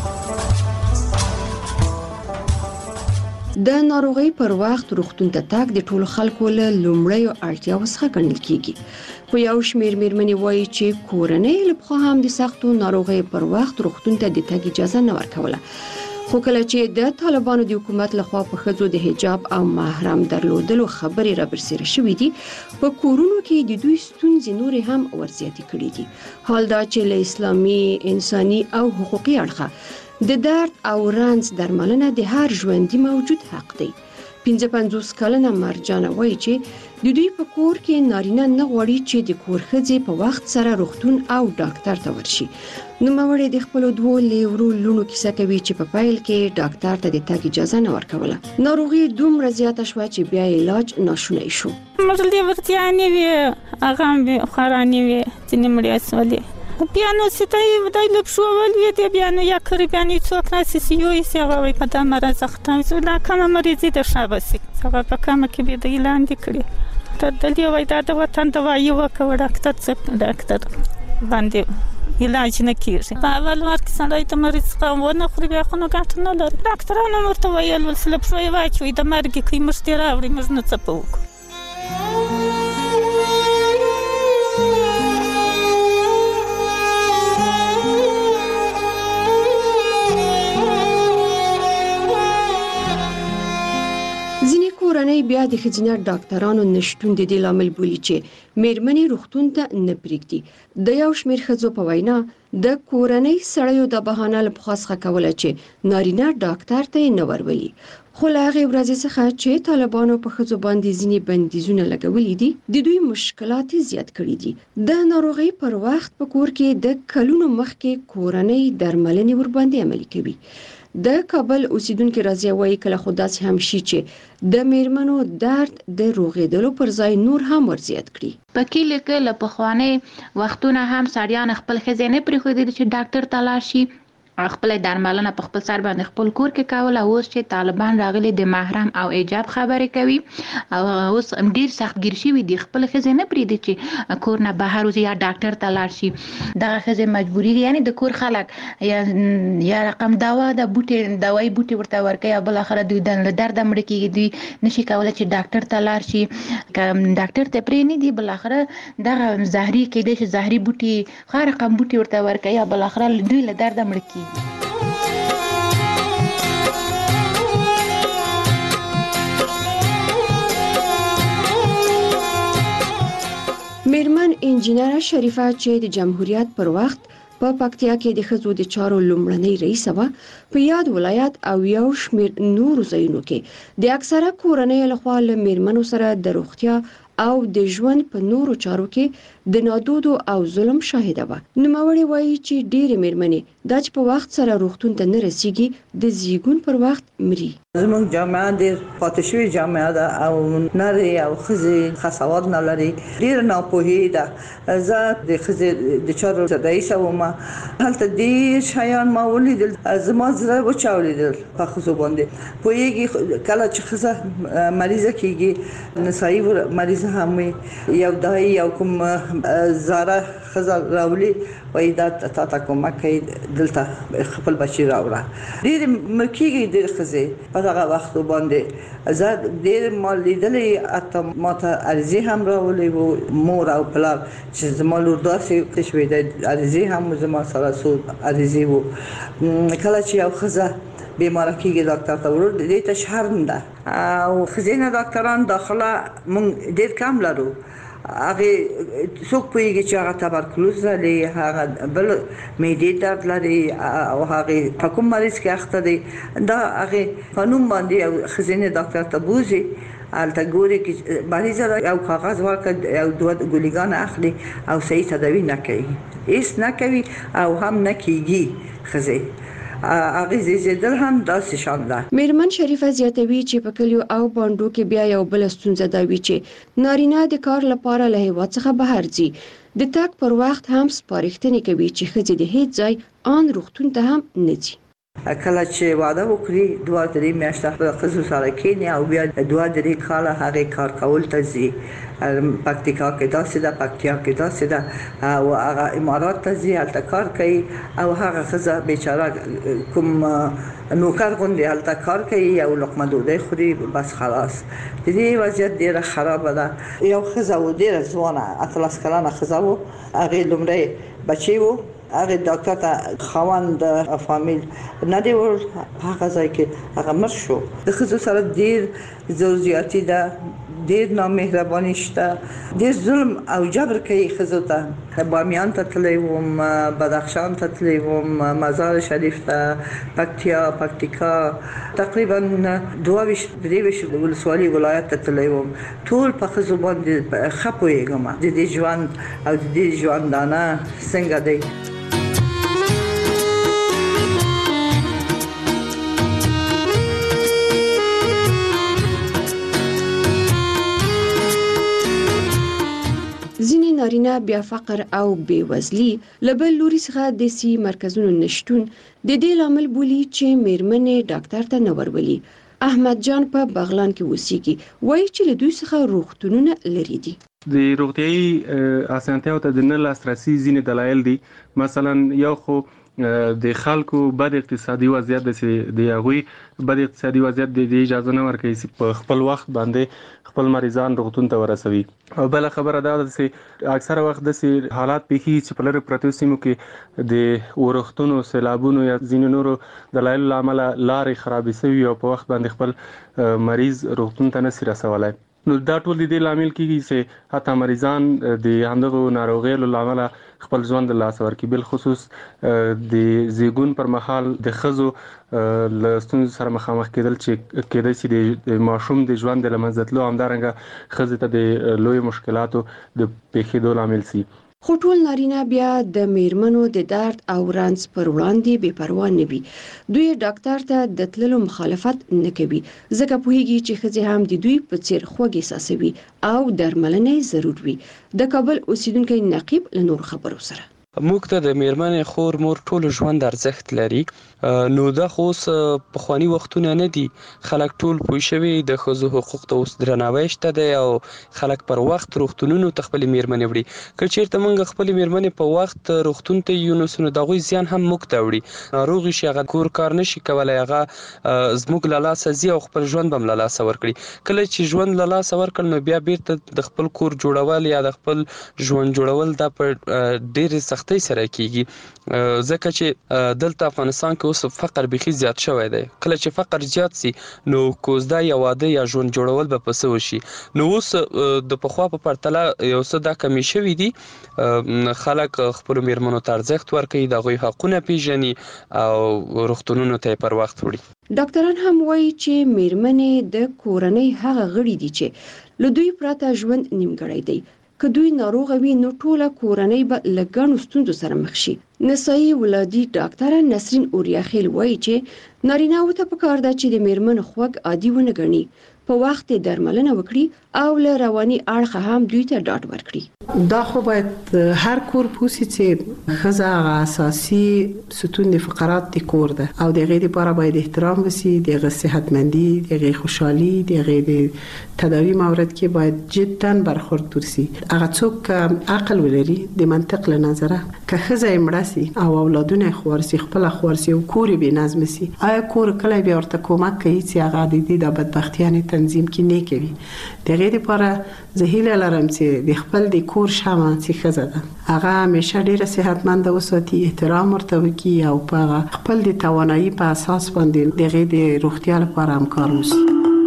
د ناروغۍ پر وخت روغتون ته تګ د ټولو خلکو له لومړیو اړتیاوو څخه ګڼل کیږي. په یو شمېر مېرمنې وایي چې کورنۍ له پخوا هم د سختو ناروغۍ پر وخت روغتون ته د تګ اجازه نه ورکوله. خو کله چې د طالبانو د حکومت لخوا په ښځو د حجاب او محرم درلودلو خبرې رابرسېره شوې دي، په کورونو کې د دوی ستونزې نورې هم ورزیاتې کړې دي. حال دا چې له اسلامي، انساني او حقوقي اړخه د درد او رنځ درملنه د هر ژوندي موجود حق دی. پنځه پنځوس کلنه مرجانه وایي چې د دوی په کور کې نارینه نه غواړي چې د کور ښځې په وخت سره روغتون او ډاکټر ته ورشي. نوموړې د خپلو دوو لیورو لونو کیسه کوي چې په پیل کې ډاکټر ته د تګ اجازه نه ورکوله. ناروغي دومره زیاته شوه چې بیا علاج ناشونی شو. موږ لیورتیانې وې، هغه هم وې خورانې وې، ځینې مړې سولې. بیا نو ستای ودای لب شو ول وی دی بیا نو یا کړی بیا نو څوک نه سی یو سی هغه وي په دمر زختان زو لا کوم مریضي د شابسي هغه په کومه کې به د اعلان دکړي تر دلته وای دا د وطن دوايي وکړه ډاکټر څخه ډاکټر باندې علاج نه کیږي. په اول وخت سړی ته مریض قوم ونه خوري بیا خو نو ګټه نه لري. ډاکټرانو ورته ویل ول سلب شوی واچوي د مرګ کې مشتي راوړي موږ نه څه پوک. کورنۍ بیا د ښځینه ډاکټرانو نشټون د دې لامل بولي چې مېرمنې روغتون ته نه پرېږدي. د یو شمېر ښځو په وینا د کورنۍ سړیو د بهانه له پخوا څخه کوله چې نارینه ډاکټر ته یې نه ورولي. خو له هغې ورځې څخه چې طالبانو په ښځو باندې ځینې بندیزونه لګولي دي، د دوی مشکلات زیات کړي دي. د ناروغۍ پر وخت په کور کې د کلونو مخکې کورنۍ درملنې ورباندې عملي کوي. د کابل اوسیدونکو راځي وایي کله خو داسې هم شي چې د میرمنو درد د روغېدلو پر ځای نور هم ورزیات کړي. په کله کې له پخواني وختونه هم سړیان خپل ښځې نه پرېښودي چې ډاکټر ته لاړ شي، خپل درملنه په خپل سر باندې خپل کور کې کوله. اوس چې طالبان راغلي د محرم او حجاب خبرې کوي او اوس ډیر سختګیر شوي دي، خپل ښځې نه پرېږدي چې کور نه بهر وځي یا ډاکټر ته لاړ شي. دغه ښځې مجبوري دي، یعنې د کور خلک یا یا رقم دوا د بوټي دوايي بوټي ورته ورکوي او بالاخره دوی د درد مړه کېږي، دوی نشي کولی چې ډاکټر ته لاړ شي. که ډاکټر ته پرې نه دي بالاخره دغه زهري کېدای شي زهري بوټي ښه رقم بوټي ورته ورکوي او بالاخره دوی له درد مړه کېږي. میرمن انجینر شریفه چې د جمهوریت پر وخت په پکتیا کې د ښځو د چارو لومړنۍ رئیسه وه، په یاد ولایت او یو شمېر نورو ځایونو کې د اکثره کورنۍ لخوا له میرمنو سره د روغتیا او د ژوند په نورو چارو کې د نادودو او ظلم شاهده وه. نوموړې وایي چې ډېرې میرمنې دا چې په وخت سره روغتون ته نه رسیږي د زیږون پر وخت مري. زموږ جامعه ډېر پاتې شوې جامعه ده او نرۍ او ښځې ښه سواد نه لري، ډېره ناپوهي ده. زه د ښځې د چارو رئیسه وم، هلته ډېر شیان ما ولیدل، زما زړه وچاودېدل په ښځو باندې. پوهېږي کله چې ښځه مریضه کېږي، نسایي مریضه هم وي، یو دای یو کوم زاره ښځه راولي وایي دا تا ته کومک کوي، دلته خپل بچي راوړه. ډېرې مړه کېږي ډېرې ښځې په دغه وختو باندې. زه ډېر ما لیدلې، حتی ما ته عریضې هم راولې وو مور او پلار چې زما لور داسې شوې ده، عریضې هم زما سره څو عریضې وو. کله چې یو ښځه بیماره کېږي ډاکټر ته ورو دې ته شرم ده او ښځینه ډاکټران داخله موږ ډېر کم لرو. هغه څوک پوهیږي چې هغه تبرکلوز لري، هغه بل معدې درد لري او هغه په کوم مریض کې اخته دی، دا هغه قانون باندې او ښځینه ډاکټر ته بوزي الته ګوري چې مریض یو کاغذ ورکړي یو دوه ګولیګان اخلي او صحیح تداوی نه کوي، هیڅ نه کوي او هم نه کیږي. ښځې هغه زیږیدل هم داسې شان ده. میرمن شریفه زیاتوي چې په کلیو او بانډو کې بیا یو بل ستونزه دا وي چې نارینه د کار لپاره له هیواد څخه بهر ځي، د تګ پر وخت هم سپارښتنې کوي چې ښځې د هیڅ ځای آن روغتون ته هم نه ځي. کله چې واده وکړي دوه درې میاشتې د خزو سره کېني او بیا دوه درې کاله هغه کار کول ته ځي. پکتیکا کې داسې ده، پکتیا کې داسې ده او هغه امارات ته ځي هلته کار کوي او هغه خزه بیچاره کوم نوکر غوندې هلته کار کوي او لقمه ډوډۍ خوري بس خلاص. د دې وضعیت ډیره خراب ده. یو خزه و ډیره ځوانه اتلس کلنه خزه و، هغه لومړی بچی و، هغه ډاکټر ته خواند فامیل نه دی ور هغه ځای کې هغه مر شو. د خزو سره ډیر زوجیاتی ده، ډیر نامهرباني شته، ډیر ظلم او جبر کوي خزو ته. بامیان ته تللی وم، بدخشان ته تللی وم، مزار شریف ته، پکتیا، پکتیکا، تقریبا دوه ویش درې ویش ولسوالي ولایت ته تللی وم. ټول په خزو باندې خپويګم د دې ژوند او د دې ژوندانه څنګه دی. ځینې نارینه بیا فقر او بیوزلي لبل لوري څخه د سي مرکزونو نشټون د دې لامل بولی چې میرمنې ډاکټر ته نه ورولي. احمد جان په بغلان کې اوسېږي، وایي چې له دوی څخه روغتونونه لري دي. د روغتيایي اسانتیاو ته د نه لاسرسي ځینې دلایل دي. مثلا یو خو د خلکو بد اقتصادي وضعیت د هغوی بد اقتصادي وضعیت د اجازه نه ورکوي چې په خپل وخت باندې خپل مریضان روغتون ته ورسوي. او بل خبره دا ده چې اکثره وخت د حالات پیښي چې په لری پرتو سیمو کې د ورختونو سیلابونو یا ځینې نورو دلایل لامل لارې خرابې شوي او په وخت باندې خپل مریض روغتون ته نشي رسولای. نو دا ټول د لامل کیږي چې حتی مریضان د هندغه ناروغیو لامل خپل ژوند له لاسه ورکړي. بل خصوص د زیګون پر مهال د خزو له ستونزو سره مخامخ کېدل چې کېدای شي د ماشوم د ژوند د لمنځتلو همدارنګه خزې ته د لوی مشکلاتو د پیښېدو لامل شي. خو ټول نارینه بیا د میرمنو د درد او رنځ پر وړاندې بې پروا نه وي. دوی ډاکټر ته د تللو مخالفت نه کوي ځکه پوهیږي چې ښځې هم د دوی په څیر خوږ احساسوي او درملنې ضرور وي. د کابل اوسیدونکو نقیب له نور خبرو سره موږ ته د میرمنې خور مور ټول ژوند ارزښت لري. نو دا خو په خواني وختونه نه دي، خلک ټول پوه شوي د ښځو حقوق ته اوس درناوی شته دی او خلک پر وخت روغتونونو ته خپلې میرمنې وړي. که چېرته موږ خپلې میرمنې په وخت روغتون ته یو نو د هغوی زیان هم موږ ته وړي. ناروغ شي هغه کور کار نشي کولی، هغه زموږ له لاسه ځي او خپل ژوند به هم له لاسه ورکړي. کله چې ژوند له لاسه ورکړل نو بیا بیرته د خپل کور جوړول یا د خپل ژوند جوړول دا په ډېرې سختۍ سره کیږي ځکه چې دلته افغانستان کې اوس فقر بيخي زیات شوی دی. کله چې فقر زیات سي نو کوزدا یا واده یا ژوند جوړول به پسو شي. نو اوس د پخوا په پرتله یو څه دا کمی شوی دي. خلک خپل میرمنو ته ارزښت ورکوي، د هغوی حقونه پیژني او روغتونونو ته پر وخت وړي. ډاکټران هم وایي چې میرمنې د کورنۍ هغه غړي دي چې له دوی پرته ژوند نیمګړی دی. که دوی ناروغه وي نو ټوله کورنۍ به له ګڼو ستونزو سره مخ شي. نسایي ولادي ډاکټره نسرین اوریاخیل وایي چې نارینه‌وو ته پکار ده چې د میرمنو خوږ عادي ونه ګڼي، په وخت درملنه وکړي او له رواني اړخه هم دوی ته ډاډ ورکړي. دا خو باید هر کور پوسی چې ښځه اساسي ستون د فقرات د کور ده او د غیر لپاره باید احترام وسی، د غیر صحتمندي، د غیر خوشحالي، د غیر تداوی مورد کې باید جدا برخورد وسی. هغه څوک عقل ولري د منطق له نظره که ښځه مړسي او اولادونه خورسي خپل خورسي او کور به نظم سي، آیا کور کله بیا ورته کومک کوي چې هغه د دې د بدبختیانه تنظیم کې نه کوي. د غیر لپاره زهیله لرم چې د خپل د کور شمه چې ښځه ده هغه همیشه ډیره صحتمند اوساتي، احترام ورته وکړي او په خپل د توانایي په اساس باندې د غیر د روغتیا لپاره هم کار وکړي.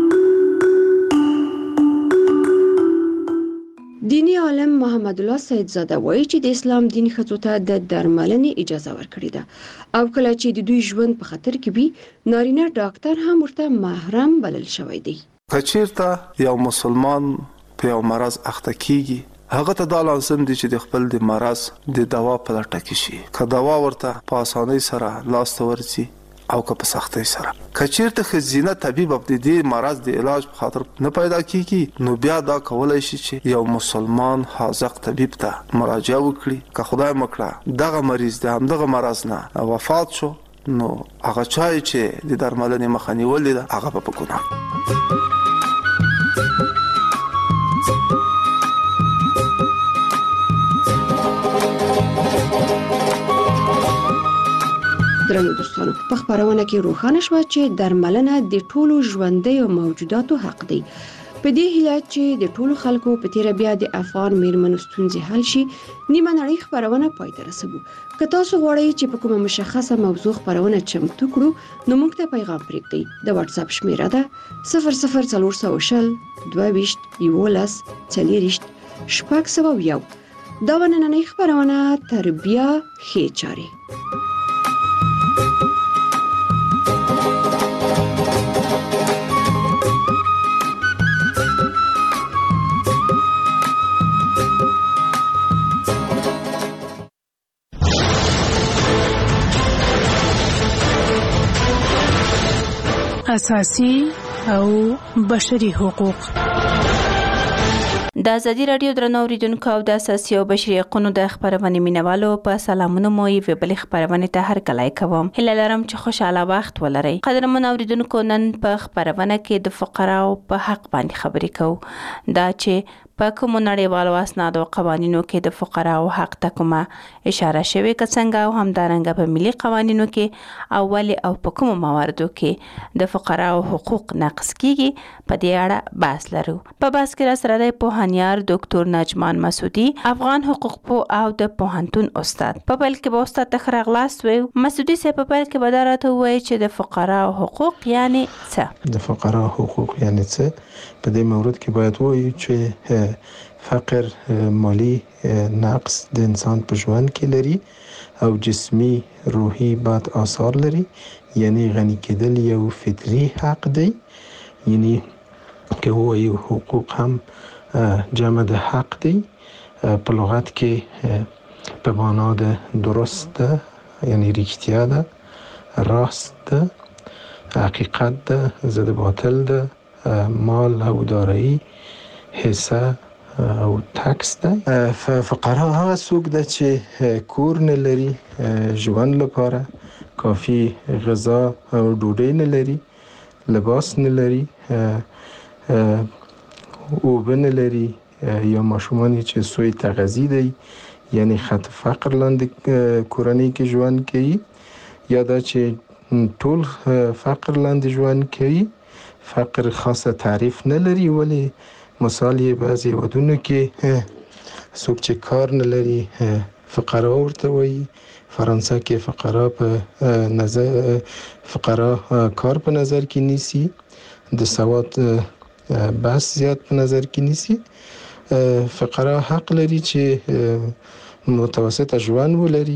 دینی عالم محمد الله سیدزاده وایي چې د اسلام دین ښځو ته د درملنې اجازه ورکړې ده او کله چې د دوی ژوند په خطر کې وي نارینه ډاکټر هم ورته محرم بلل شوی دی. که چیرته یو مسلمان په یو مرض اخته کیږي هغه ته دا لازم دي چې د خپل د مرض د دوا په لټه کې شي. که دوا ورته په اسانۍ سره لاس ته ورځي او که په سختۍ سره. که چیرته ښځینه طبيب د دې مرض د علاج په خاطر نه پیدا کیږي نو بیا دا کولای شي چې یو مسلمان حاذق طبيب ته مراجعه وکړي. که خدای مکړه دغه مریض د همدغه مرض نه وفات شو نو هغه چای چې د درملنې مخه نیولې ده هغه په ګناه. درنو دوستانو، په خبرونه کې روښانه شو چې درملنه د ټولو ژوندیو موجوداتو حق دی. په دې هیله چې د ټولو خلکو په تیر بیا د افغان میرمنو ستونزې حل شي، نیمه نړۍ خبرونه پای ته رسوو. که تاسو غواړئ چې په کومه مشخصه موضوع خبرونه چمتو کړو نو موږ ته پیغام پرېږدئ. د واتس اپ شمیره ده صفر صفر څلور سوه شل دوه ویشت یولس څلېرویشت شپږ سوه یو. دا به نننۍ خبرونه تر بیا ښې چارې. اساسي او بشري حقوق. د ازادي رادیو درنو اوریدونکو او د اساسي او بشري حقوقو د خبرونې مینوالو په سلامونه مو یې بل خبرونه ته هر کله کوم. هله لرم چې خوشاله وخت ولرئ. قدرمن اوریدونکو، نن په خبرونه کې د فقراو په حق باندې خبرې کوو. دا چې په کوم نړیوالو اسناد او قوانینو کې د فقراو حق ته کومه اشاره شوی که څنګه او همدارنګه په ملي قوانینو کې اول او په کوم مواردو کې د فقراو حقوق نقض کیږي، په دې اړه بحث لرو. په بحث کې را سره د پوهانیار ډاکټر نجمان مسعودي، افغان حقوق پوه او د پوهنتون استاد. په بل کې به استاد تخرغ لاس وي. مسعودي صاحب په بل کې به راته وایي چې د فقراو حقوق یعنی څه؟ د فقراو حقوق یعنی څه؟ په دې مورد کې باید وایو چې فقر مالی نقص د انسان په ژوند کې لري او جسمی روحي بد آثار لري. یعنی غنی کېدل یو فطری حق دی. یعنی که وایو حقوق هم جمع د حق دی. په لغت کې په معنا د درست ده، یعنی ریښتیا ده، راست ده، حقیقت ده، ضد باطل ده، مال او دارایی، حصه او تکس ده. فقرا هغه څوک ده چې کور نه لري، ژوند لپاره کافی غذا او ډوډۍ نه لري، لباس نه لري، اوبه نه لري، یا ماشومان چې سوی تغذیه دی، یعنی خط فقر لاندې کورنۍ کې ژوند کوي، یا دا چې ټول فقر لاندې ژوند کوي. فقر خاصه تعریف نه لري، ولی مثال یې بعضی ودونو کې څوک چې کار نه لري فقرا ورته وایي. فرانسه کې فقرا په نظر فقرا کار په نظر کې نیسي، د سواد بحث زیات په نظر کې نیسي. فقرا حق لري چې متوسط ژوند ولري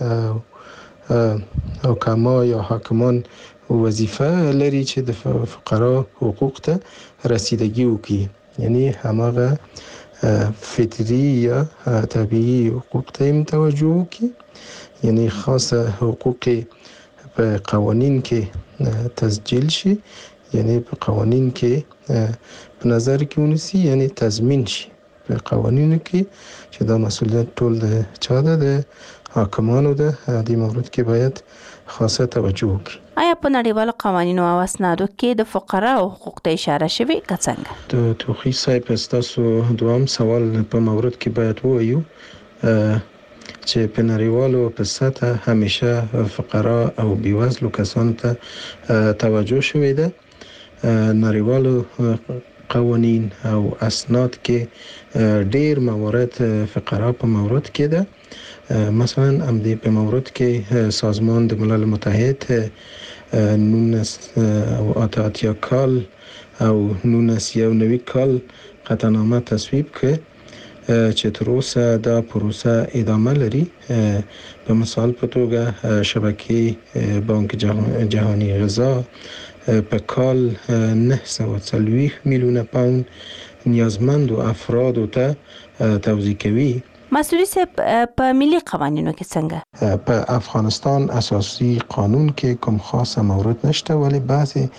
او کما یا حاکمان وظیفه لري چې د فقرا حقوق ته رسیدگی وکړي. یعنی هماغه فطری یا طبیعی حقوق ته هم توجه وکړي. یعنی خاصه حقوق په قوانین کې تسجیل شي، یعنی په قوانین کې په نظر کې ونیسي، یعنی تضمین شي په قوانینو کې چې دا مسؤلیت ټول د چا ده، د حاکمانو ده. دې مورد کې باید خاصه توجه وکړي. آیا په نړیوالو قوانینو او اسنادو کې د فقراو حقوق ته اشاره شوی که څنګه؟ د توخی صاحب تاسو دوام سوال په مورد کې باید وایو چې په نړیوالو په سطح همیشه فقرا او بیوزلو کسانو ته توجه شوی ده. نړیوالو قوانین او اسناد کې ډیر موارد فقرا په مورد کې ده. مثلا هم دې په مورد کې سازمان د ملل متحد نونس او اتاتیا کال او نونس یو نوی کال قطعنامه تصویب کړ چې تر اوسه دا پروسه ادامه لري. په مثال په توګه شبکې بانک جهانی غذا په کال نه سوه څلوېښت میلیونه پوند نیازمندو افرادو ته توزیع کوي. مسعودي صاحب په ملي قوانینو کې څنګه؟ په افغانستان اساسي قانون کې کوم خاصه مورد نشته، ولی بعضی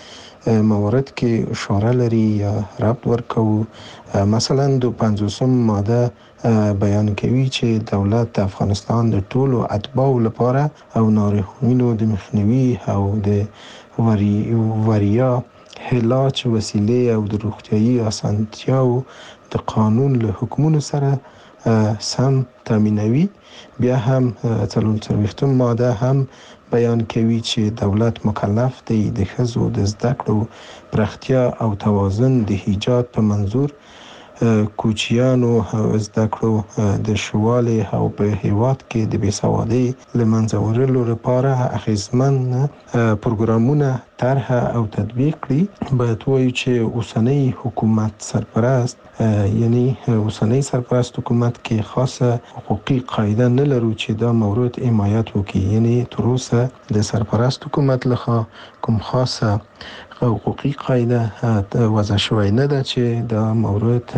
موارد کې اشاره لري یا ربط ورکوو. مثلا د پنځوسم ماده بیان کوي چې دولت د افغانستان د ټولو اتباعو لپاره او ناروغینو د مخنیوي او د وری وریا علاج وسیلې او د روغتیايي اسانتیاو د قانون له حکمونو سره سم تامینوي. بیا هم څلور څلوېښتم ماده هم بیان کوي چې دولت مکلف دی د ښځو د زده کړو پراختیا او توازن د ایجاد په منظور کوچیانو زده کړو د شوالي او په هیواد کې د بېسوادۍ له منځه وړلو لپاره اغیزمن پروګرامونه طرح او تطبیق کړي. باید وایو چې اوسنی حکومت سرپرست یعنی اوسنی سرپرست حکومت کې خاصه حقوقي قاعده نه لرو چې دا مورد حمایت وکړي. یعنی تر اوسه د سرپرست حکومت لخوا کوم خاصه حقوقي قاعده وضع شوی نه ده چې دا مورد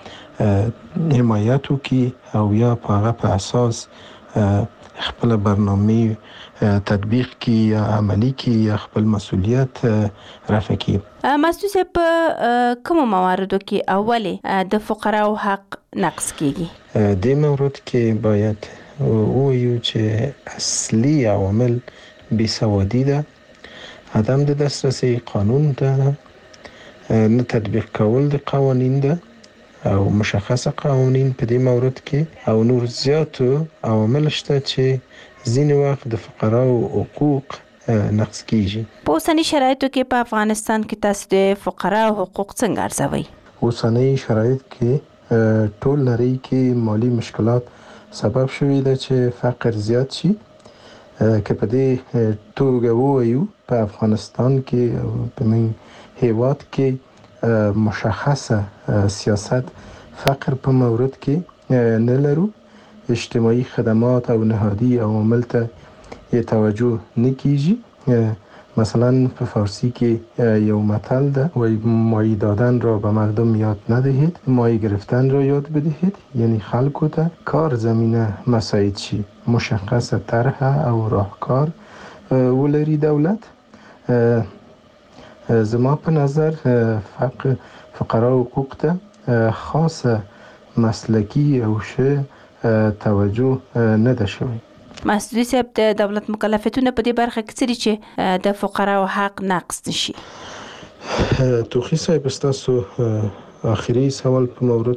حمایت وکړي او یا په هغه په اساس خپل برنامه تطبیق کی یا عملی کی یا خپل مسئولیت رفع کی. مسعود صاحب په کوم مواردو کې اولی د فقراو حق نقص کیږي؟ د مورد کې باید وایو چې اصلي عوامل بیسوادی ده، عدم د دسترسی قانون ده، نه تطبیق کول د قوانین ده او مشخصه قوانین په دې مورد کې او نور زیاتو عوامل شته چې ځینې وخت د فقراو حقوق نقص کیږي. په اوسنی شرایطو کې په افغانستان کې تاسو د فقراو حقوق څنګه ارزوئ؟ اوسنی شرایط کې ټول نړۍ کې مالی مشکلات سبب شوی ده چې فقر زیات شي. که په دې توګه ووایو په افغانستان کې په من هیواد کې مشخصه سیاست فقر په مورد کې نه لرو. اجتماعي خدمات او نهادی عوامل ته توجه نه کیږي. مثلا په فارسی کې یو متل ده وای مای دادن را به مردم یاد ندهید، مای گرفتن را یاد بدهید. یعنی خلکو ته کار زمینه مساعد شي، مشخص طرح او راهکار ولري دولت. زما په نظر فقر فقرا حقوق ته خاصه مسلکی او شه توجه نه ده شوی. مسعود صاحب د دولت مکلفیتونه په دې برخه کې څه چې د فقراو حق نقص نشي؟ توخی صاحب تاسو آخري سوال په مورد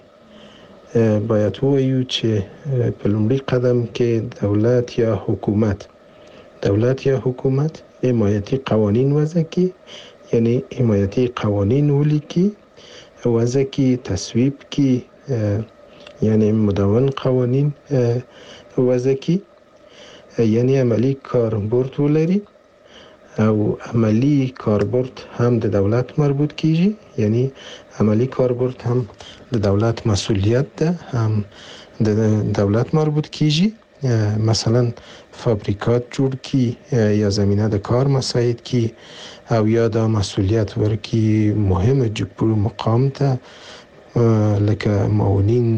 کې باید وایو چې په لومړي قدم کې دولت یا حکومت دولت یا حکومت حمایتي قوانین وضع کړي، یعنی حمایتي قوانین ولیکي، وضع کړي، تصویب کړي، یعنی مدون قوانین وضع کړي، یعنی عملی کاربرد ولري او عملی کاربرد هم د دولت مربوط کیږي. یعنی عملی کاربرد هم د دولت مسئولیت ده، هم د دولت مربوط کیږي. مثلا فابریکات جوړ کی یا زمینه د کار مساعد کی او یا د مسئولیت ورکی مهم جبر مقام ته لکه معاونین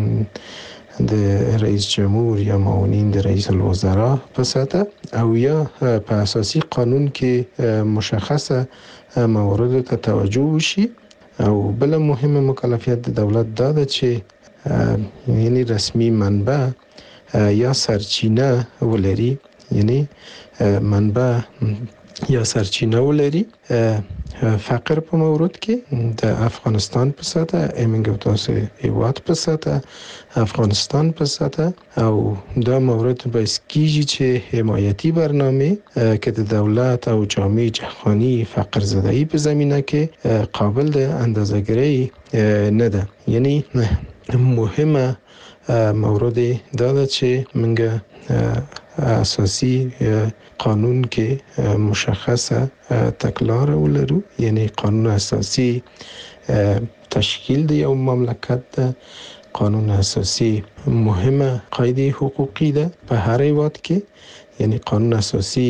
د رئیس جمهور یا معاونین د رئیس الوزراء په سطح او یا په اساسي قانون کې مشخصه موارد ته توجه وشي. او بل مهمه مکلفیت د دولت دا ده چې یعنی رسمي منبع یا سرچینه ولري، یعنی منبع یا سرچینه ولري. فقر په مورد کې د افغانستان په سطح امنګ تاسو هیواد په سطح افغانستان په سطح او دا مورد باعث کیږي چې حمایتي برنامه کې د دولت او جامعه جهانی فقر زدایی په زمینه کې قابل د اندازه‌گیری نه ده. یعنی مهمه مورد دا ده چې منګه اساسی قانون کې مشخصه تکلار ولرو، یعنی قانون اساسی تشکیل د یو مملکت ده. قانون اساسی مهمه قاعده حقوقی ده په هر هیواد کې، یعنی قانون اساسی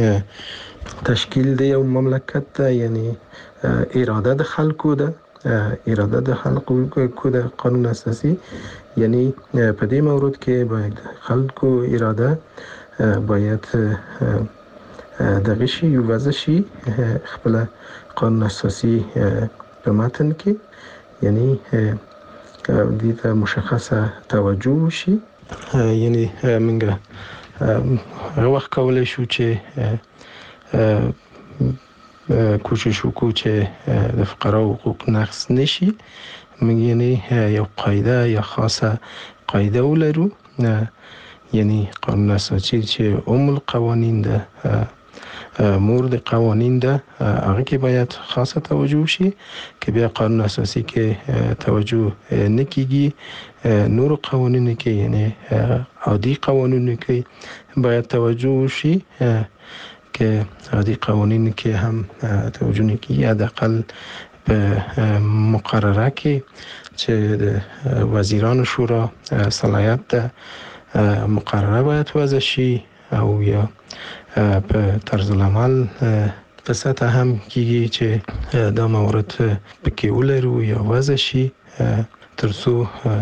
تشکیل د یو مملکت ده، یعنی اراده د خلکو ده، اراده د خلکو کو ده قانون اساسی. یعنی په دې مورد کې باید خلکو اراده باید دغه شی یو وضع شي خپل قانون اساسي په متن کې یعنی دې ته مشخصه توجه وشي. یعنی موږ وخت کولای شو چې کوشش وکړو چې د فقراو حقوق نقض نشي. موږ یعنی یو قاعده یا خاصه قاعده ولرو، یعنی قانون اساسی چې ام القوانین ده، مور د قوانین ده، هغه کې باید خاصه توجه وشي. که بیا قانون اساسی کې توجه نکېږي، نور قوانینو کې یعنی عادي قوانینو کې باید توجه وشي. که عادي قوانینو کې هم توجه نکېږي، حداقل په مقرره کې چې د وزیرانو شورا صلاحیت ده مقرره باید وضع شي، او یا په طرز العمل په سطح هم کېږي چې دا موارد پکې ولرو یا وضع شي، ترڅو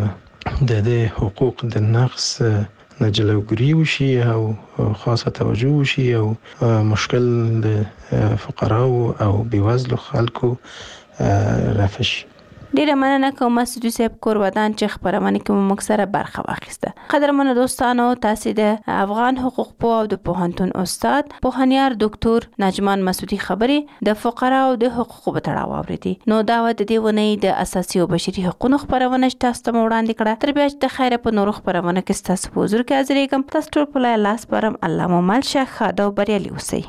د دې حقوق د نقص نه جلوګیری وشي او خاصه توجه وشي او مشکل د فقراو او بېوزلو خلکو رفع شي. ډیره مننه کوم مسعودي صاحب کورودان چې خبرونه کې موږ سره برخه واخیسته. قدرمنو دوستانو، تاسو د افغان حقوق پوه او د پوهنتون استاد پوهنیار ډاکټر نجمان مسعودي خبرې د فقراو د حقوقو په تړاو اوریدي. نو دا و د دې ونې د اساسي او بشري حقوقو خبرونه چې تاسو ته وړاندې کړه. تر بیا چې د خیره په نورو خبرونه کې تاسو په حضور کې حاضرې کوم. تاسو ټول په لاس پرم الله مو مل شه خاده او بریالي اوسئ.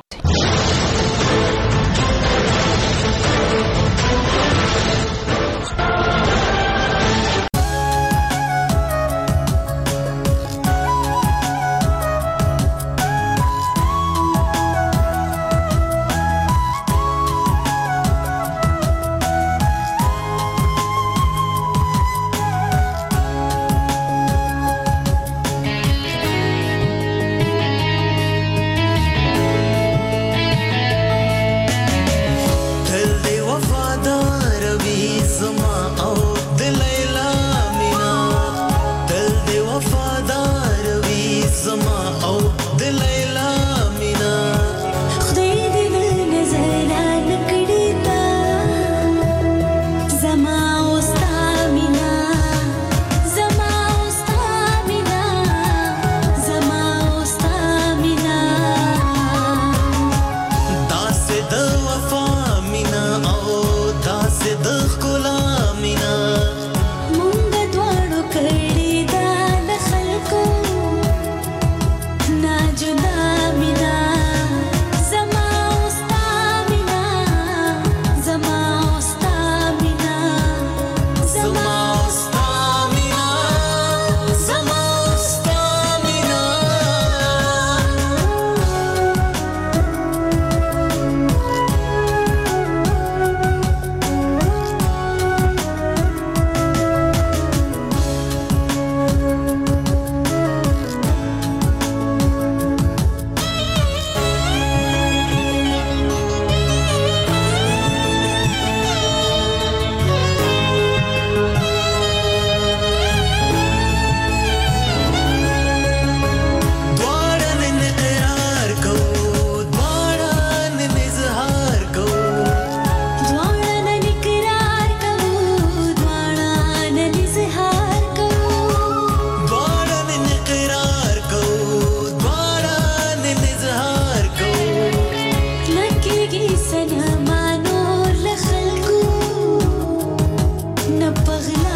سنه ما نور لخلکو نه پغلا